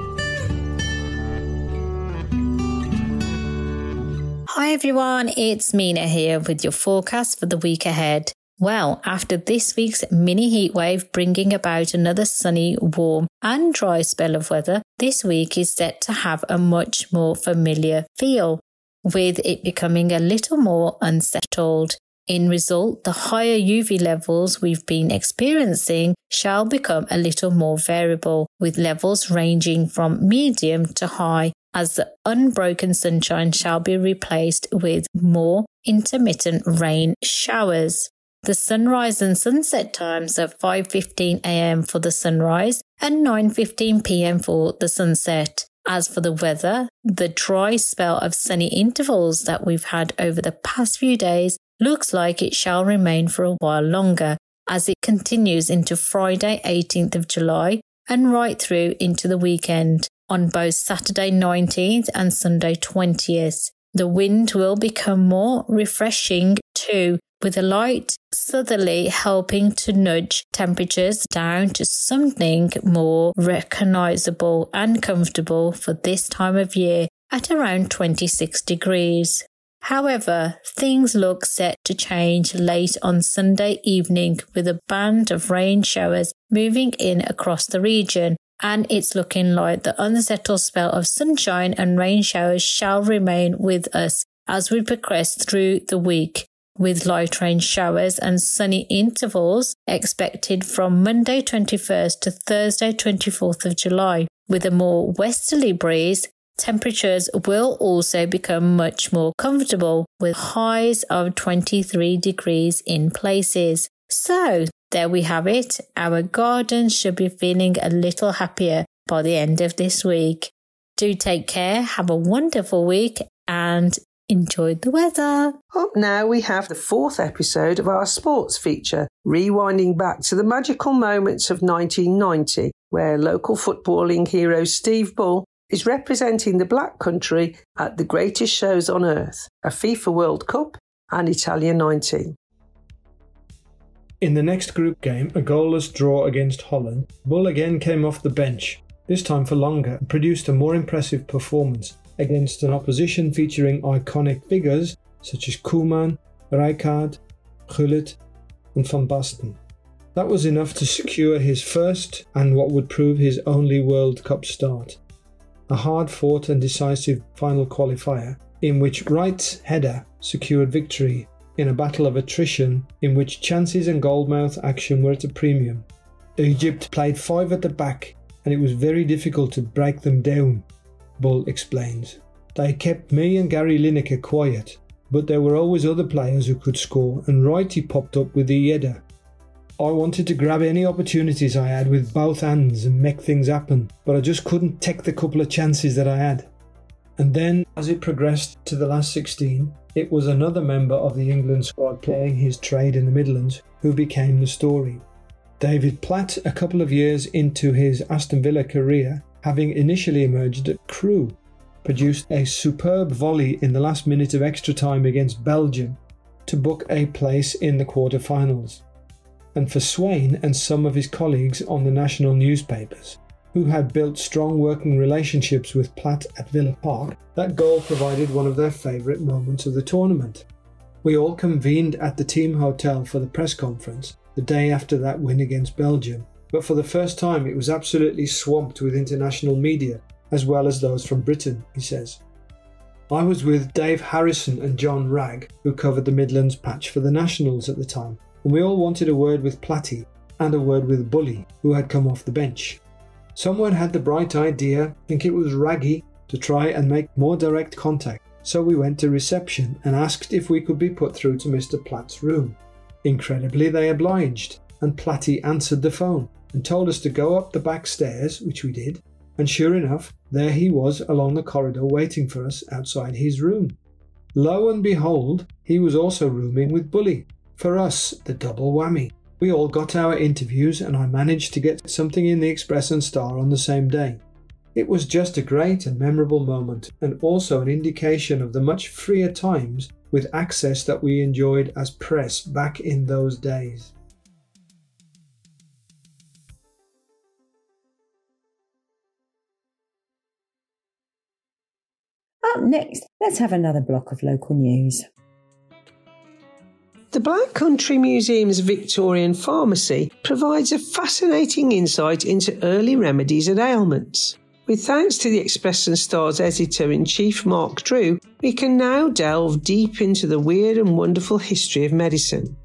Hi everyone, it's Mina here with your forecast for the week ahead. Well, after this week's mini heatwave bringing about another sunny, warm and dry spell of weather, this week is set to have a much more familiar feel, with it becoming a little more unsettled. In result, the higher UV levels we've been experiencing shall become a little more variable, with levels ranging from medium to high, as the unbroken sunshine shall be replaced with more intermittent rain showers. The sunrise and sunset times are 5:15 a.m. for the sunrise and 9:15 p.m. for the sunset. As for the weather, the dry spell of sunny intervals that we've had over the past few days looks like it shall remain for a while longer, as it continues into Friday 18th of July and right through into the weekend. On both Saturday 19th and Sunday 20th. The wind will become more refreshing too, with a light southerly helping to nudge temperatures down to something more recognisable and comfortable for this time of year at around 26 degrees. However, things look set to change late on Sunday evening with a band of rain showers moving in across the region, and it's looking like the unsettled spell of sunshine and rain showers shall remain with us as we progress through the week, with light rain showers and sunny intervals expected from Monday 21st to Thursday 24th of July, with a more westerly breeze temperatures will also become much more comfortable, with highs of 23 degrees in places. So, there we have it. Our gardens should be feeling a little happier by the end of this week. Do take care, have a wonderful week, and enjoy the weather. Up now we have the 4th episode of our sports feature, rewinding back to the magical moments of 1990, where local footballing hero Steve Bull is representing the Black Country at the greatest shows on earth, a FIFA World Cup and Italia 19. In the next group game, a goalless draw against Holland, Bull again came off the bench, this time for longer, and produced a more impressive performance against an opposition featuring iconic figures such as Koeman, Rijkaard, Gullit and Van Basten. That was enough to secure his first and what would prove his only World Cup start. A hard-fought and decisive final qualifier in which Wright's header secured victory in a battle of attrition in which chances and goalmouth action were at a premium. Egypt played 5 at the back and it was very difficult to break them down, Bull explains. They kept me and Gary Lineker quiet, but there were always other players who could score and Wrighty popped up with the header. I wanted to grab any opportunities I had with both hands and make things happen, but I just couldn't take the couple of chances that I had. And then, as it progressed to the last 16, it was another member of the England squad playing his trade in the Midlands who became the story. David Platt, a couple of years into his Aston Villa career, having initially emerged at Crewe, produced a superb volley in the last minute of extra time against Belgium to book a place in the quarter-finals. And for Swain and some of his colleagues on the national newspapers, who had built strong working relationships with Platt at Villa Park, that goal provided one of their favourite moments of the tournament. We all convened at the team hotel for the press conference the day after that win against Belgium, but for the first time it was absolutely swamped with international media, as well as those from Britain, he says. I was with Dave Harrison and John Ragg, who covered the Midlands patch for the Nationals at the time, and we all wanted a word with Platty and a word with Bully, who had come off the bench. Someone had the bright idea, I think it was Raggy, to try and make more direct contact, so we went to reception and asked if we could be put through to Mr. Platt's room. Incredibly, they obliged, and Platty answered the phone and told us to go up the back stairs, which we did, and sure enough, there he was along the corridor waiting for us outside his room. Lo and behold, he was also rooming with Bully. For us, the double whammy. We all got our interviews and I managed to get something in the Express and Star on the same day. It was just a great and memorable moment, and also an indication of the much freer times with access that we enjoyed as press back in those days. Up next, let's have another block of local news. The Black Country Museum's Victorian Pharmacy provides a fascinating insight into early remedies and ailments. With thanks to the Express and Star's editor-in-chief Mark Drew, we can now delve deep into the weird and wonderful history of medicine.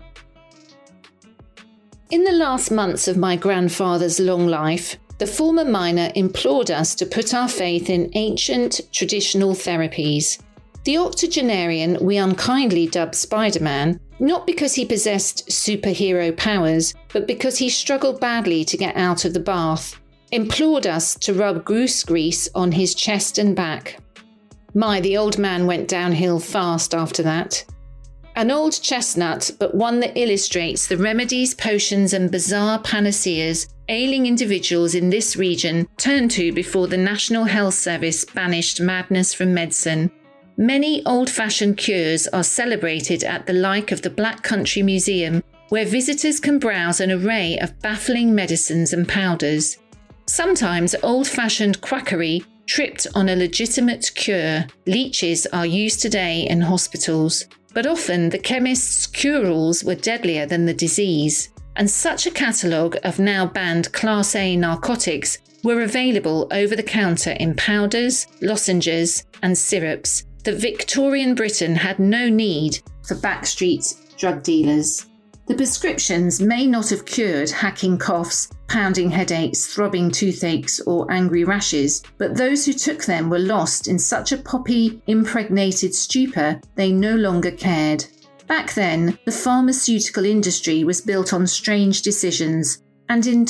In the last months of my grandfather's long life, the former miner implored us to put our faith in ancient, traditional therapies. The octogenarian we unkindly dubbed Spider-Man, not because he possessed superhero powers, but because he struggled badly to get out of the bath, implored us to rub goose grease on his chest and back. The old man went downhill fast after that. An old chestnut, but one that illustrates the remedies, potions and bizarre panaceas ailing individuals in this region turned to before the National Health Service banished madness from medicine. Many old-fashioned cures are celebrated at the like of the Black Country Museum, where visitors can browse an array of baffling medicines and powders. Sometimes old-fashioned quackery tripped on a legitimate cure. Leeches are used today in hospitals, but often the chemist's cure-alls were deadlier than the disease, and such a catalogue of now banned Class A narcotics were available over the counter in powders, lozenges and syrups that Victorian Britain had no need for backstreet drug dealers. The prescriptions may not have cured hacking coughs, pounding headaches, throbbing toothaches, or angry rashes, but those who took them were lost in such a poppy-impregnated stupor they no longer cared. Back then, the pharmaceutical industry was built on strange decisions, and in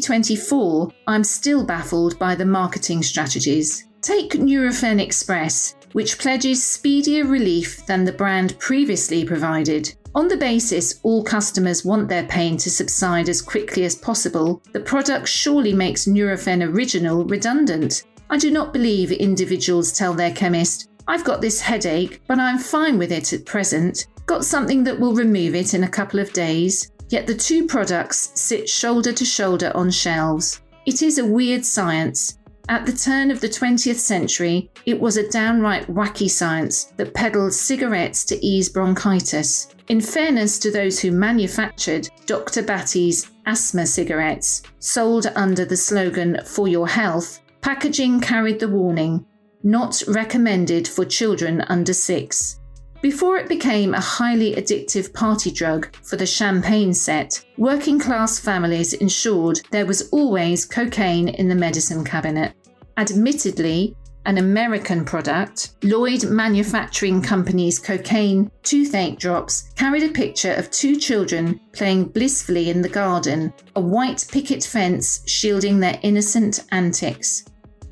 2024, I'm still baffled by the marketing strategies. Take Nurofen Express, which pledges speedier relief than the brand previously provided. On the basis all customers want their pain to subside as quickly as possible, the product surely makes Nurofen Original redundant. I do not believe individuals tell their chemist, "I've got this headache, but I'm fine with it at present. Got something that will remove it in a couple of days." Yet the two products sit shoulder to shoulder on shelves. It is a weird science. At the turn of the 20th century, it was a downright wacky science that peddled cigarettes to ease bronchitis. In fairness to those who manufactured Dr. Batty's asthma cigarettes, sold under the slogan "For Your Health," packaging carried the warning, "Not recommended for children under 6. Before it became a highly addictive party drug for the champagne set, working class families ensured there was always cocaine in the medicine cabinet. Admittedly, an American product, Lloyd Manufacturing Company's cocaine toothache drops carried a picture of 2 children playing blissfully in the garden, a white picket fence shielding their innocent antics.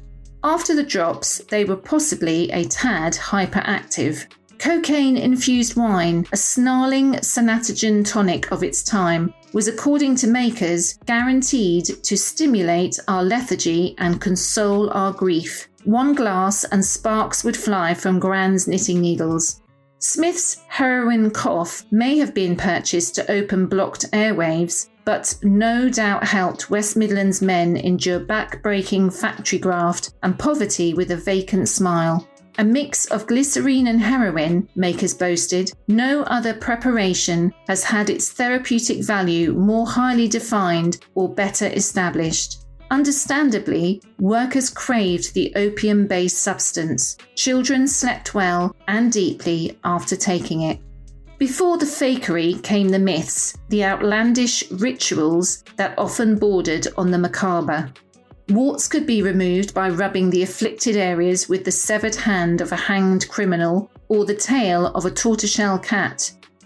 After the drops, they were possibly a tad hyperactive. Cocaine-infused wine, a snarling sanatogen tonic of its time, was, according to makers, guaranteed to stimulate our lethargy and console our grief. 1 glass and sparks would fly from Gran's knitting needles. Smith's heroin cough may have been purchased to open blocked airwaves, but no doubt helped West Midlands men endure back-breaking factory graft and poverty with a vacant smile. A mix of glycerine and heroin, makers boasted, no other preparation has had its therapeutic value more highly defined or better established. Understandably, workers craved the opium-based substance. Children slept well and deeply after taking it. Before the fakery came the myths, the outlandish rituals that often bordered on the macabre. Warts could be removed by rubbing the afflicted areas with the severed hand of a hanged criminal or the tail of a tortoiseshell cat.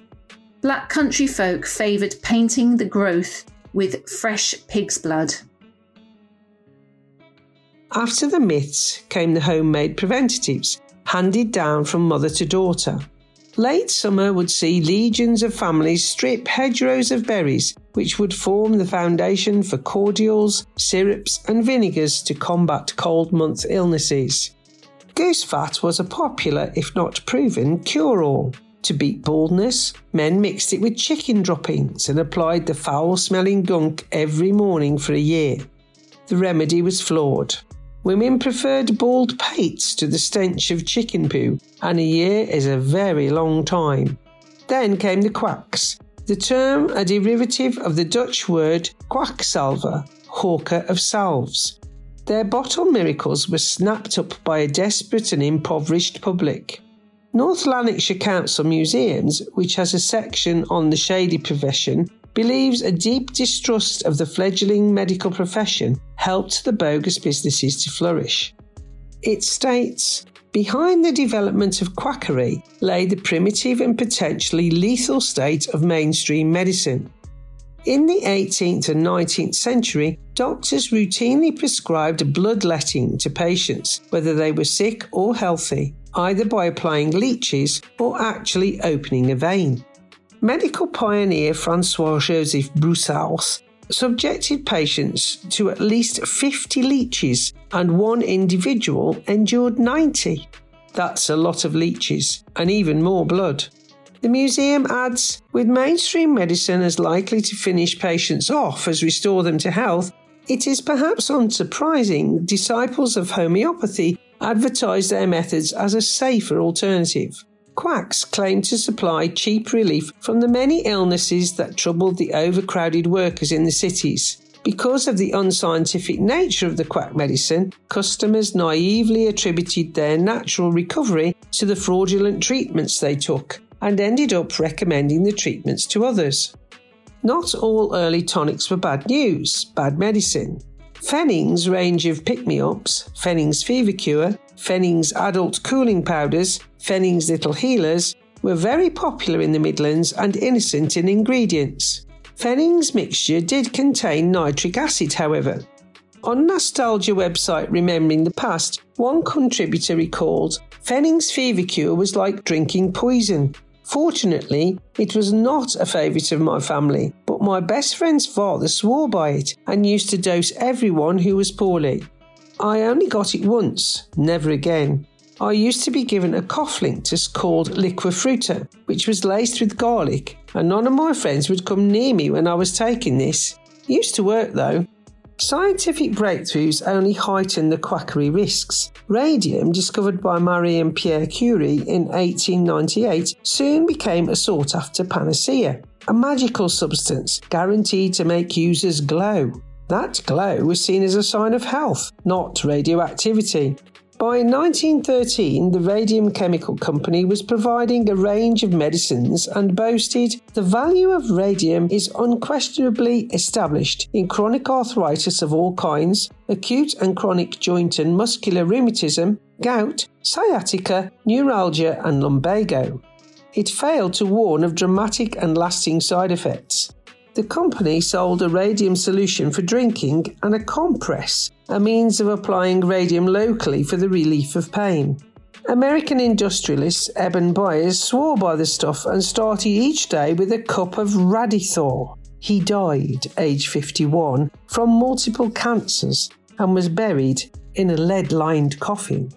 Black country folk favoured painting the growth with fresh pig's blood. After the myths came the homemade preventatives, handed down from mother to daughter. Late summer would see legions of families strip hedgerows of berries, which would form the foundation for cordials, syrups and vinegars to combat cold month illnesses. Goose fat was a popular, if not proven, cure-all. To beat baldness, men mixed it with chicken droppings and applied the foul-smelling gunk every morning for a year. The remedy was flawed. Women preferred bald pates to the stench of chicken poo, and a year is a very long time. Then came the quacks, the term a derivative of the Dutch word kwakzalver, hawker of salves. Their bottle miracles were snapped up by a desperate and impoverished public. North Lanarkshire Council Museums, which has a section on the shady profession, believes a deep distrust of the fledgling medical profession helped the bogus businesses to flourish. It states, behind the development of quackery lay the primitive and potentially lethal state of mainstream medicine. In the 18th and 19th century, doctors routinely prescribed bloodletting to patients, whether they were sick or healthy, either by applying leeches or actually opening a vein. Medical pioneer François-Joseph Broussard subjected patients to at least 50 leeches, and one individual endured 90. That's a lot of leeches, and even more blood. The museum adds, with mainstream medicine as likely to finish patients off as restore them to health, it is perhaps unsurprising disciples of homeopathy advertise their methods as a safer alternative. Quacks claim to supply cheap relief from the many illnesses that troubled the overcrowded workers in the cities. Because of the unscientific nature of the quack medicine, customers naively attributed their natural recovery to the fraudulent treatments they took and ended up recommending the treatments to others. Not all early tonics were bad news, bad medicine. Fennings' range of pick-me-ups, Fennings Fever Cure, Fennings Adult Cooling Powders, Fennings Little Healers were very popular in the Midlands and innocent in ingredients. Fennings mixture did contain nitric acid, however. On Nostalgia website Remembering the Past, one contributor recalled, Fennings Fever Cure was like drinking poison. Fortunately, it was not a favourite of my family, but my best friend's father swore by it and used to dose everyone who was poorly. I only got it once, never again. I used to be given a cough linctus called Liquifruta, which was laced with garlic, and none of my friends would come near me when I was taking this. It used to work though. Scientific breakthroughs only heighten the quackery risks. Radium, discovered by Marie and Pierre Curie in 1898, soon became a sought-after panacea, a magical substance guaranteed to make users glow. That glow was seen as a sign of health, not radioactivity. By 1913, the Radium Chemical Company was providing a range of medicines and boasted, the value of radium is unquestionably established in chronic arthritis of all kinds, acute and chronic joint and muscular rheumatism, gout, sciatica, neuralgia and lumbago. It failed to warn of dramatic and lasting side effects. The company sold a radium solution for drinking and a compress, a means of applying radium locally for the relief of pain. American industrialist Eben Byers swore by the stuff and started each day with a cup of Radithor. He died, aged 51, from multiple cancers and was buried in a lead-lined coffin.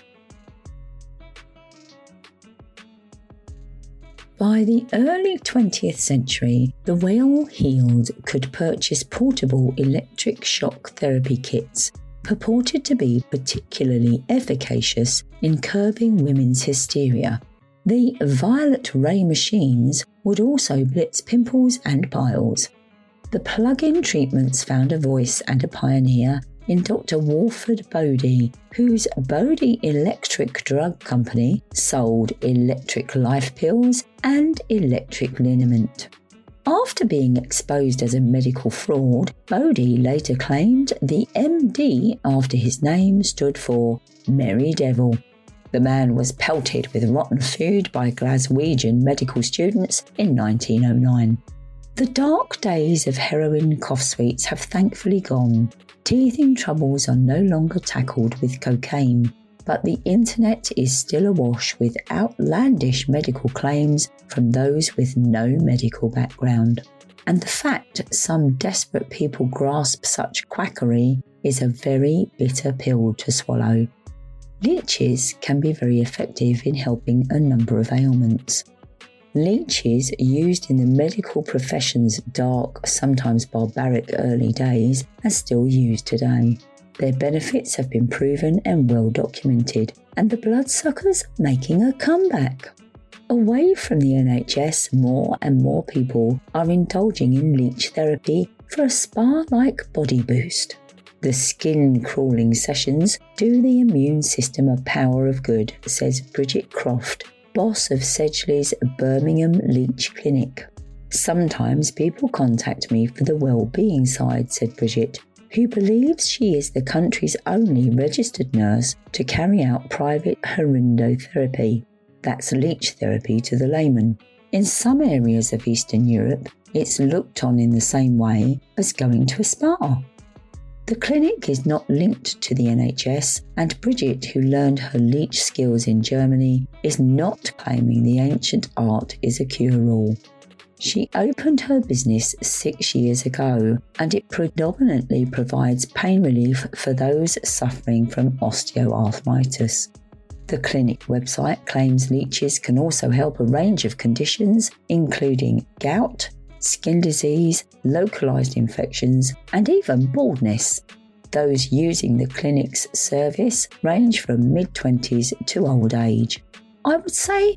By the early 20th century, the well-heeled could purchase portable electric shock therapy kits, purported to be particularly efficacious in curbing women's hysteria. The violet ray machines would also blitz pimples and piles. The plug-in treatments found a voice and a pioneer in Dr. Walford Bodie, whose Bodie Electric Drug Company sold electric life pills and electric liniment. After being exposed as a medical fraud, Bodie later claimed the MD after his name stood for Merry Devil. The man was pelted with rotten food by Glaswegian medical students in 1909. The dark days of heroin cough sweets have thankfully gone. Teething troubles are no longer tackled with cocaine, but the internet is still awash with outlandish medical claims from those with no medical background. And the fact some desperate people grasp such quackery is a very bitter pill to swallow. Leeches can be very effective in helping a number of ailments. Leeches used in the medical profession's dark, sometimes barbaric early days are still used today. Their benefits have been proven and well documented, and the bloodsuckers are making a comeback. Away from the NHS, more and more people are indulging in leech therapy for a spa-like body boost. The skin-crawling sessions do the immune system a power of good, says Bridget Croft, boss of Sedgley's Birmingham Leech Clinic. Sometimes people contact me for the well-being side, said Bridget, who believes she is the country's only registered nurse to carry out private horindotherapy. That's leech therapy to the layman. In some areas of Eastern Europe, it's looked on in the same way as going to a spa. The clinic is not linked to the NHS, and Bridget, who learned her leech skills in Germany, is not claiming the ancient art is a cure-all. She opened her business 6 years ago, and it predominantly provides pain relief for those suffering from osteoarthritis. The clinic website claims leeches can also help a range of conditions, including gout, skin disease, localised infections, and even baldness. Those using the clinic's service range from mid-20s to old age. I would say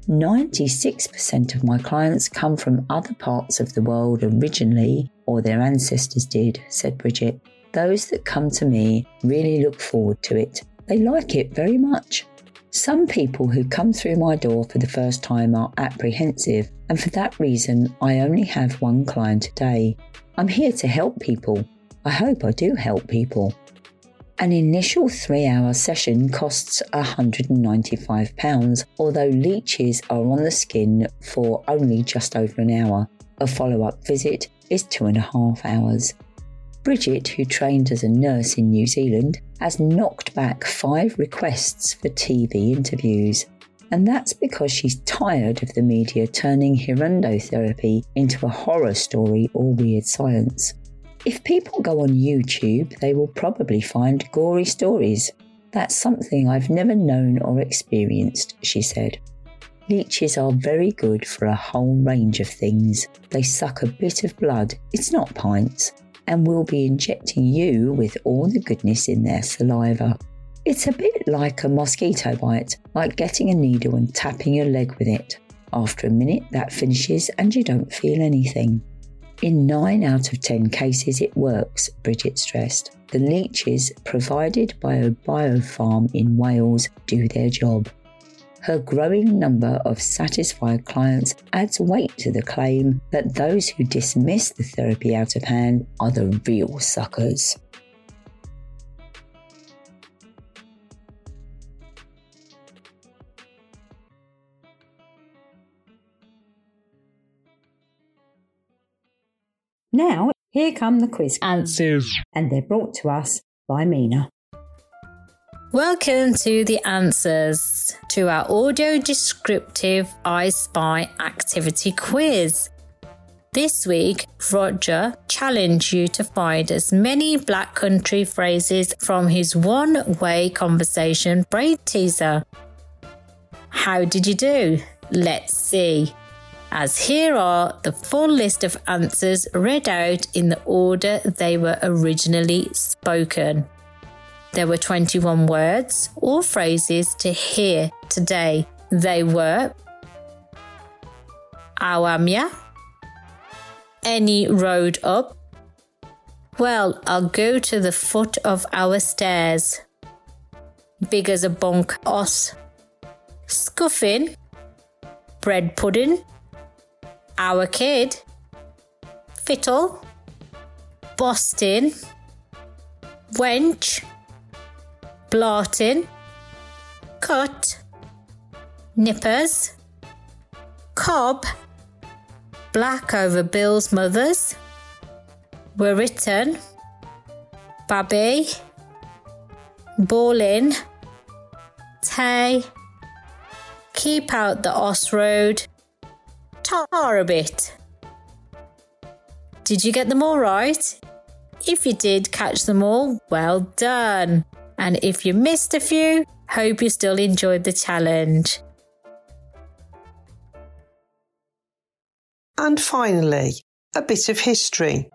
96% of my clients come from other parts of the world originally, or their ancestors did, said Bridget. Those that come to me really look forward to it. They like it very much. Some people who come through my door for the first time are apprehensive, and for that reason I only have one client a day. I'm here to help people. I hope I do help people. An initial 3-hour session costs £195, although leeches are on the skin for only just over an hour. A follow-up visit is 2.5 hours. Bridget, who trained as a nurse in New Zealand, has knocked back 5 requests for TV interviews. And that's because she's tired of the media turning hirundotherapy into a horror story or weird science. If people go on YouTube, they will probably find gory stories. That's something I've never known or experienced, she said. Leeches are very good for a whole range of things. They suck a bit of blood, it's not pints, and will be injecting you with all the goodness in their saliva. It's a bit like a mosquito bite, like getting a needle and tapping your leg with it. After a minute, that finishes and you don't feel anything. In 9 out of 10 cases it works, Bridget stressed. The leeches provided by a biofarm in Wales do their job. Her growing number of satisfied clients adds weight to the claim that those who dismiss the therapy out of hand are the real suckers. Now, here come the quiz Answers. and they're brought to us by Mina. Welcome to the answers to our audio descriptive I Spy activity quiz. This week, Roger challenged you to find as many Black Country phrases from his one-way conversation braid teaser. How did you do? Let's see. As here are the full list of answers read out in the order they were originally spoken. There were 21 words or phrases to hear today. They were Awamia, any road up, well, I'll go to the foot of our stairs, big as a bunk os, scuffing, bread pudding, our kid, fiddle, Boston, wench, blotting, cut, nippers, cob, black over Bill's mothers, were written, babby, ballin, tay, keep out the os road, tar a bit. Did you get them all right? If you did catch them all, well done. And if you missed a few, hope you still enjoyed the challenge. And finally, a bit of history.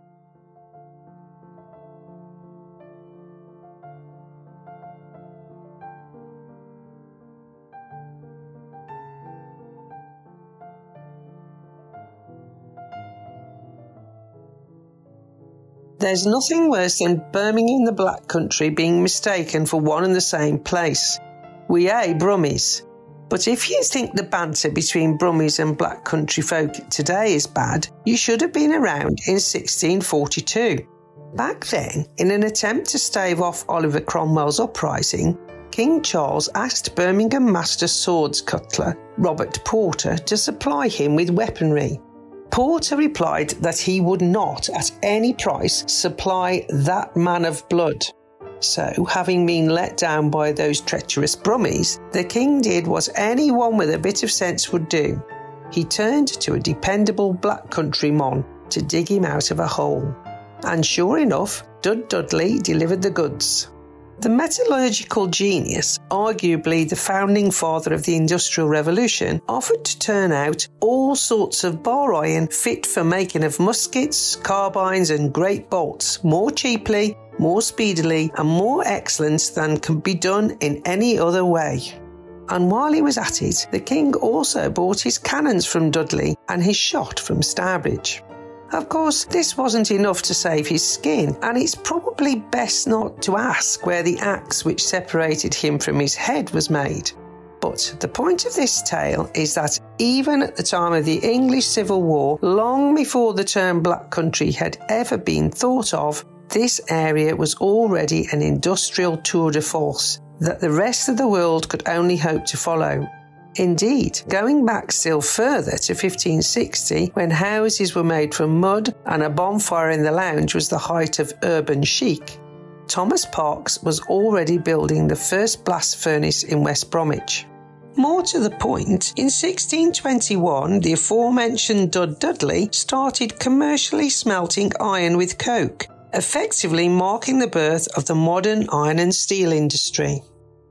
There's nothing worse than Birmingham in the Black Country being mistaken for one and the same place. We Brummies. But if you think the banter between Brummies and Black Country folk today is bad, you should have been around in 1642. Back then, in an attempt to stave off Oliver Cromwell's uprising, King Charles asked Birmingham master swords cutler Robert Porter to supply him with weaponry. Porter replied that he would not, at any price, supply that man of blood. So, having been let down by those treacherous Brummies, the king did what anyone with a bit of sense would do. He turned to a dependable Black Country mon to dig him out of a hole. And sure enough, Dud Dudley delivered the goods. The metallurgical genius, arguably the founding father of the Industrial Revolution, offered to turn out all sorts of bar iron fit for making of muskets, carbines and great bolts more cheaply, more speedily and more excellent than can be done in any other way. And while he was at it, the king also bought his cannons from Dudley and his shot from Stourbridge. Of course, this wasn't enough to save his skin, and it's probably best not to ask where the axe which separated him from his head was made. But the point of this tale is that even at the time of the English Civil War, long before the term Black Country had ever been thought of, this area was already an industrial tour de force that the rest of the world could only hope to follow. Indeed, going back still further to 1560, when houses were made from mud and a bonfire in the lounge was the height of urban chic, Thomas Parkes was already building the first blast furnace in West Bromwich. More to the point, in 1621, the aforementioned Dud Dudley started commercially smelting iron with coke, effectively marking the birth of the modern iron and steel industry.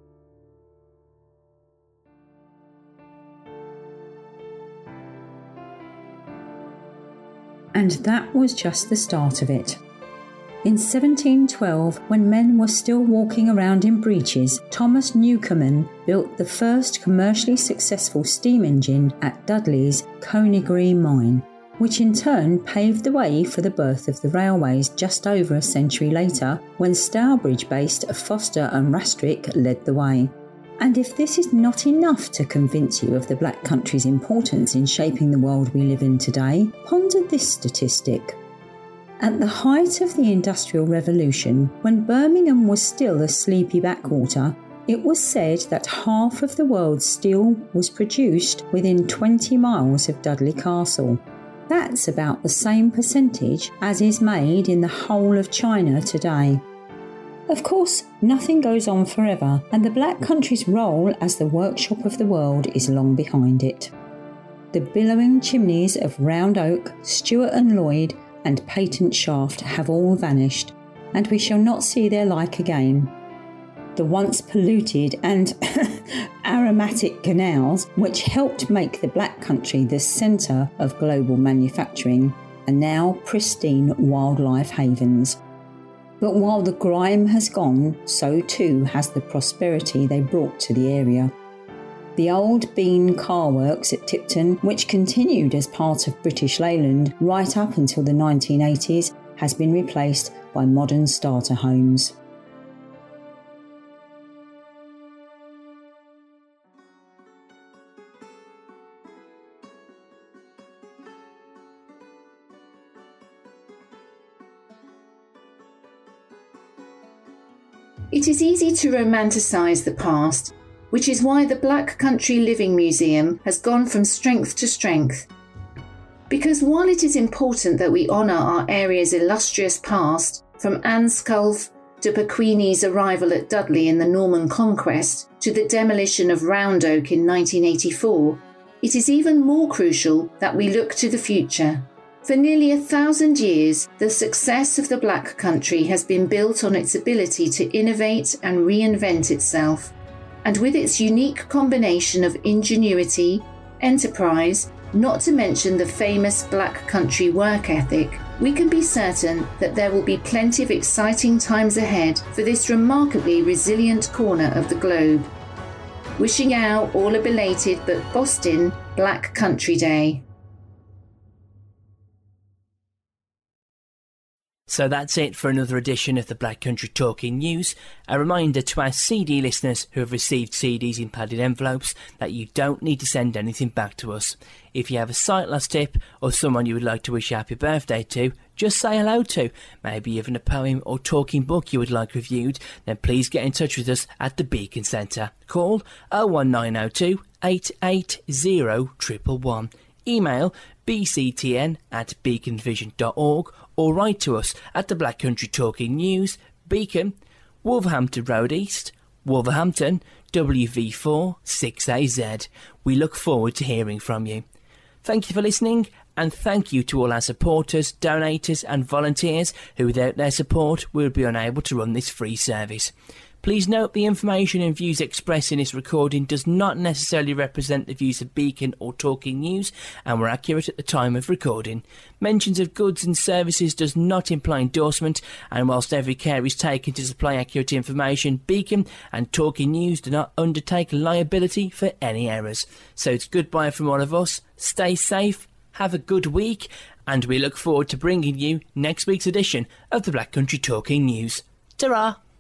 And that was just the start of it. In 1712, when men were still walking around in breeches, Thomas Newcomen built the first commercially successful steam engine at Dudley's Coneygree mine, which in turn paved the way for the birth of the railways just over a century later, when Stourbridge-based Foster and Rastrick led the way. And if this is not enough to convince you of the Black Country's importance in shaping the world we live in today, ponder this statistic. At the height of the Industrial Revolution, when Birmingham was still a sleepy backwater, it was said that half of the world's steel was produced within 20 miles of Dudley Castle. That's about the same percentage as is made in the whole of China today. Of course, nothing goes on forever, and the Black Country's role as the workshop of the world is long behind it. The billowing chimneys of Round Oak, Stewart and Lloyd, and Patent Shaft have all vanished, and we shall not see their like again. The once polluted and aromatic canals, which helped make the Black Country the centre of global manufacturing, are now pristine wildlife havens. But while the grime has gone, so too has the prosperity they brought to the area. The old Bean Car Works at Tipton, which continued as part of British Leyland right up until the 1980s, has been replaced by modern starter homes. It is easy to romanticise the past, which is why the Black Country Living Museum has gone from strength to strength. Because while it is important that we honour our area's illustrious past, from Ansculf to Paquini's arrival at Dudley in the Norman Conquest to the demolition of Round Oak in 1984, it is even more crucial that we look to the future. For nearly 1,000 years, the success of the Black Country has been built on its ability to innovate and reinvent itself. And with its unique combination of ingenuity, enterprise, not to mention the famous Black Country work ethic, we can be certain that there will be plenty of exciting times ahead for this remarkably resilient corner of the globe. Wishing out all a belated but Boston Black Country Day. So that's it for another edition of the Black Country Talking News. A reminder to our CD listeners who have received CDs in padded envelopes that you don't need to send anything back to us. If you have a sight loss tip or someone you would like to wish a happy birthday to, just say hello to, maybe even a poem or talking book you would like reviewed, then please get in touch with us at the Beacon Centre. Call 01902 880 111. Email bctn@beaconvision.org or write to us at the Black Country Talking News, Beacon, Wolverhampton Road East, Wolverhampton, WV4 6AZ. We look forward to hearing from you. Thank you for listening, and thank you to all our supporters, donators and volunteers who without their support we would be unable to run this free service. Please note the information and views expressed in this recording does not necessarily represent the views of Beacon or Talking News and were accurate at the time of recording. Mentions of goods and services does not imply endorsement, and whilst every care is taken to supply accurate information, Beacon and Talking News do not undertake liability for any errors. So it's goodbye from all of us. Stay safe have a good week, and we look forward to bringing you next week's edition of the Black Country Talking News. Ta-ra!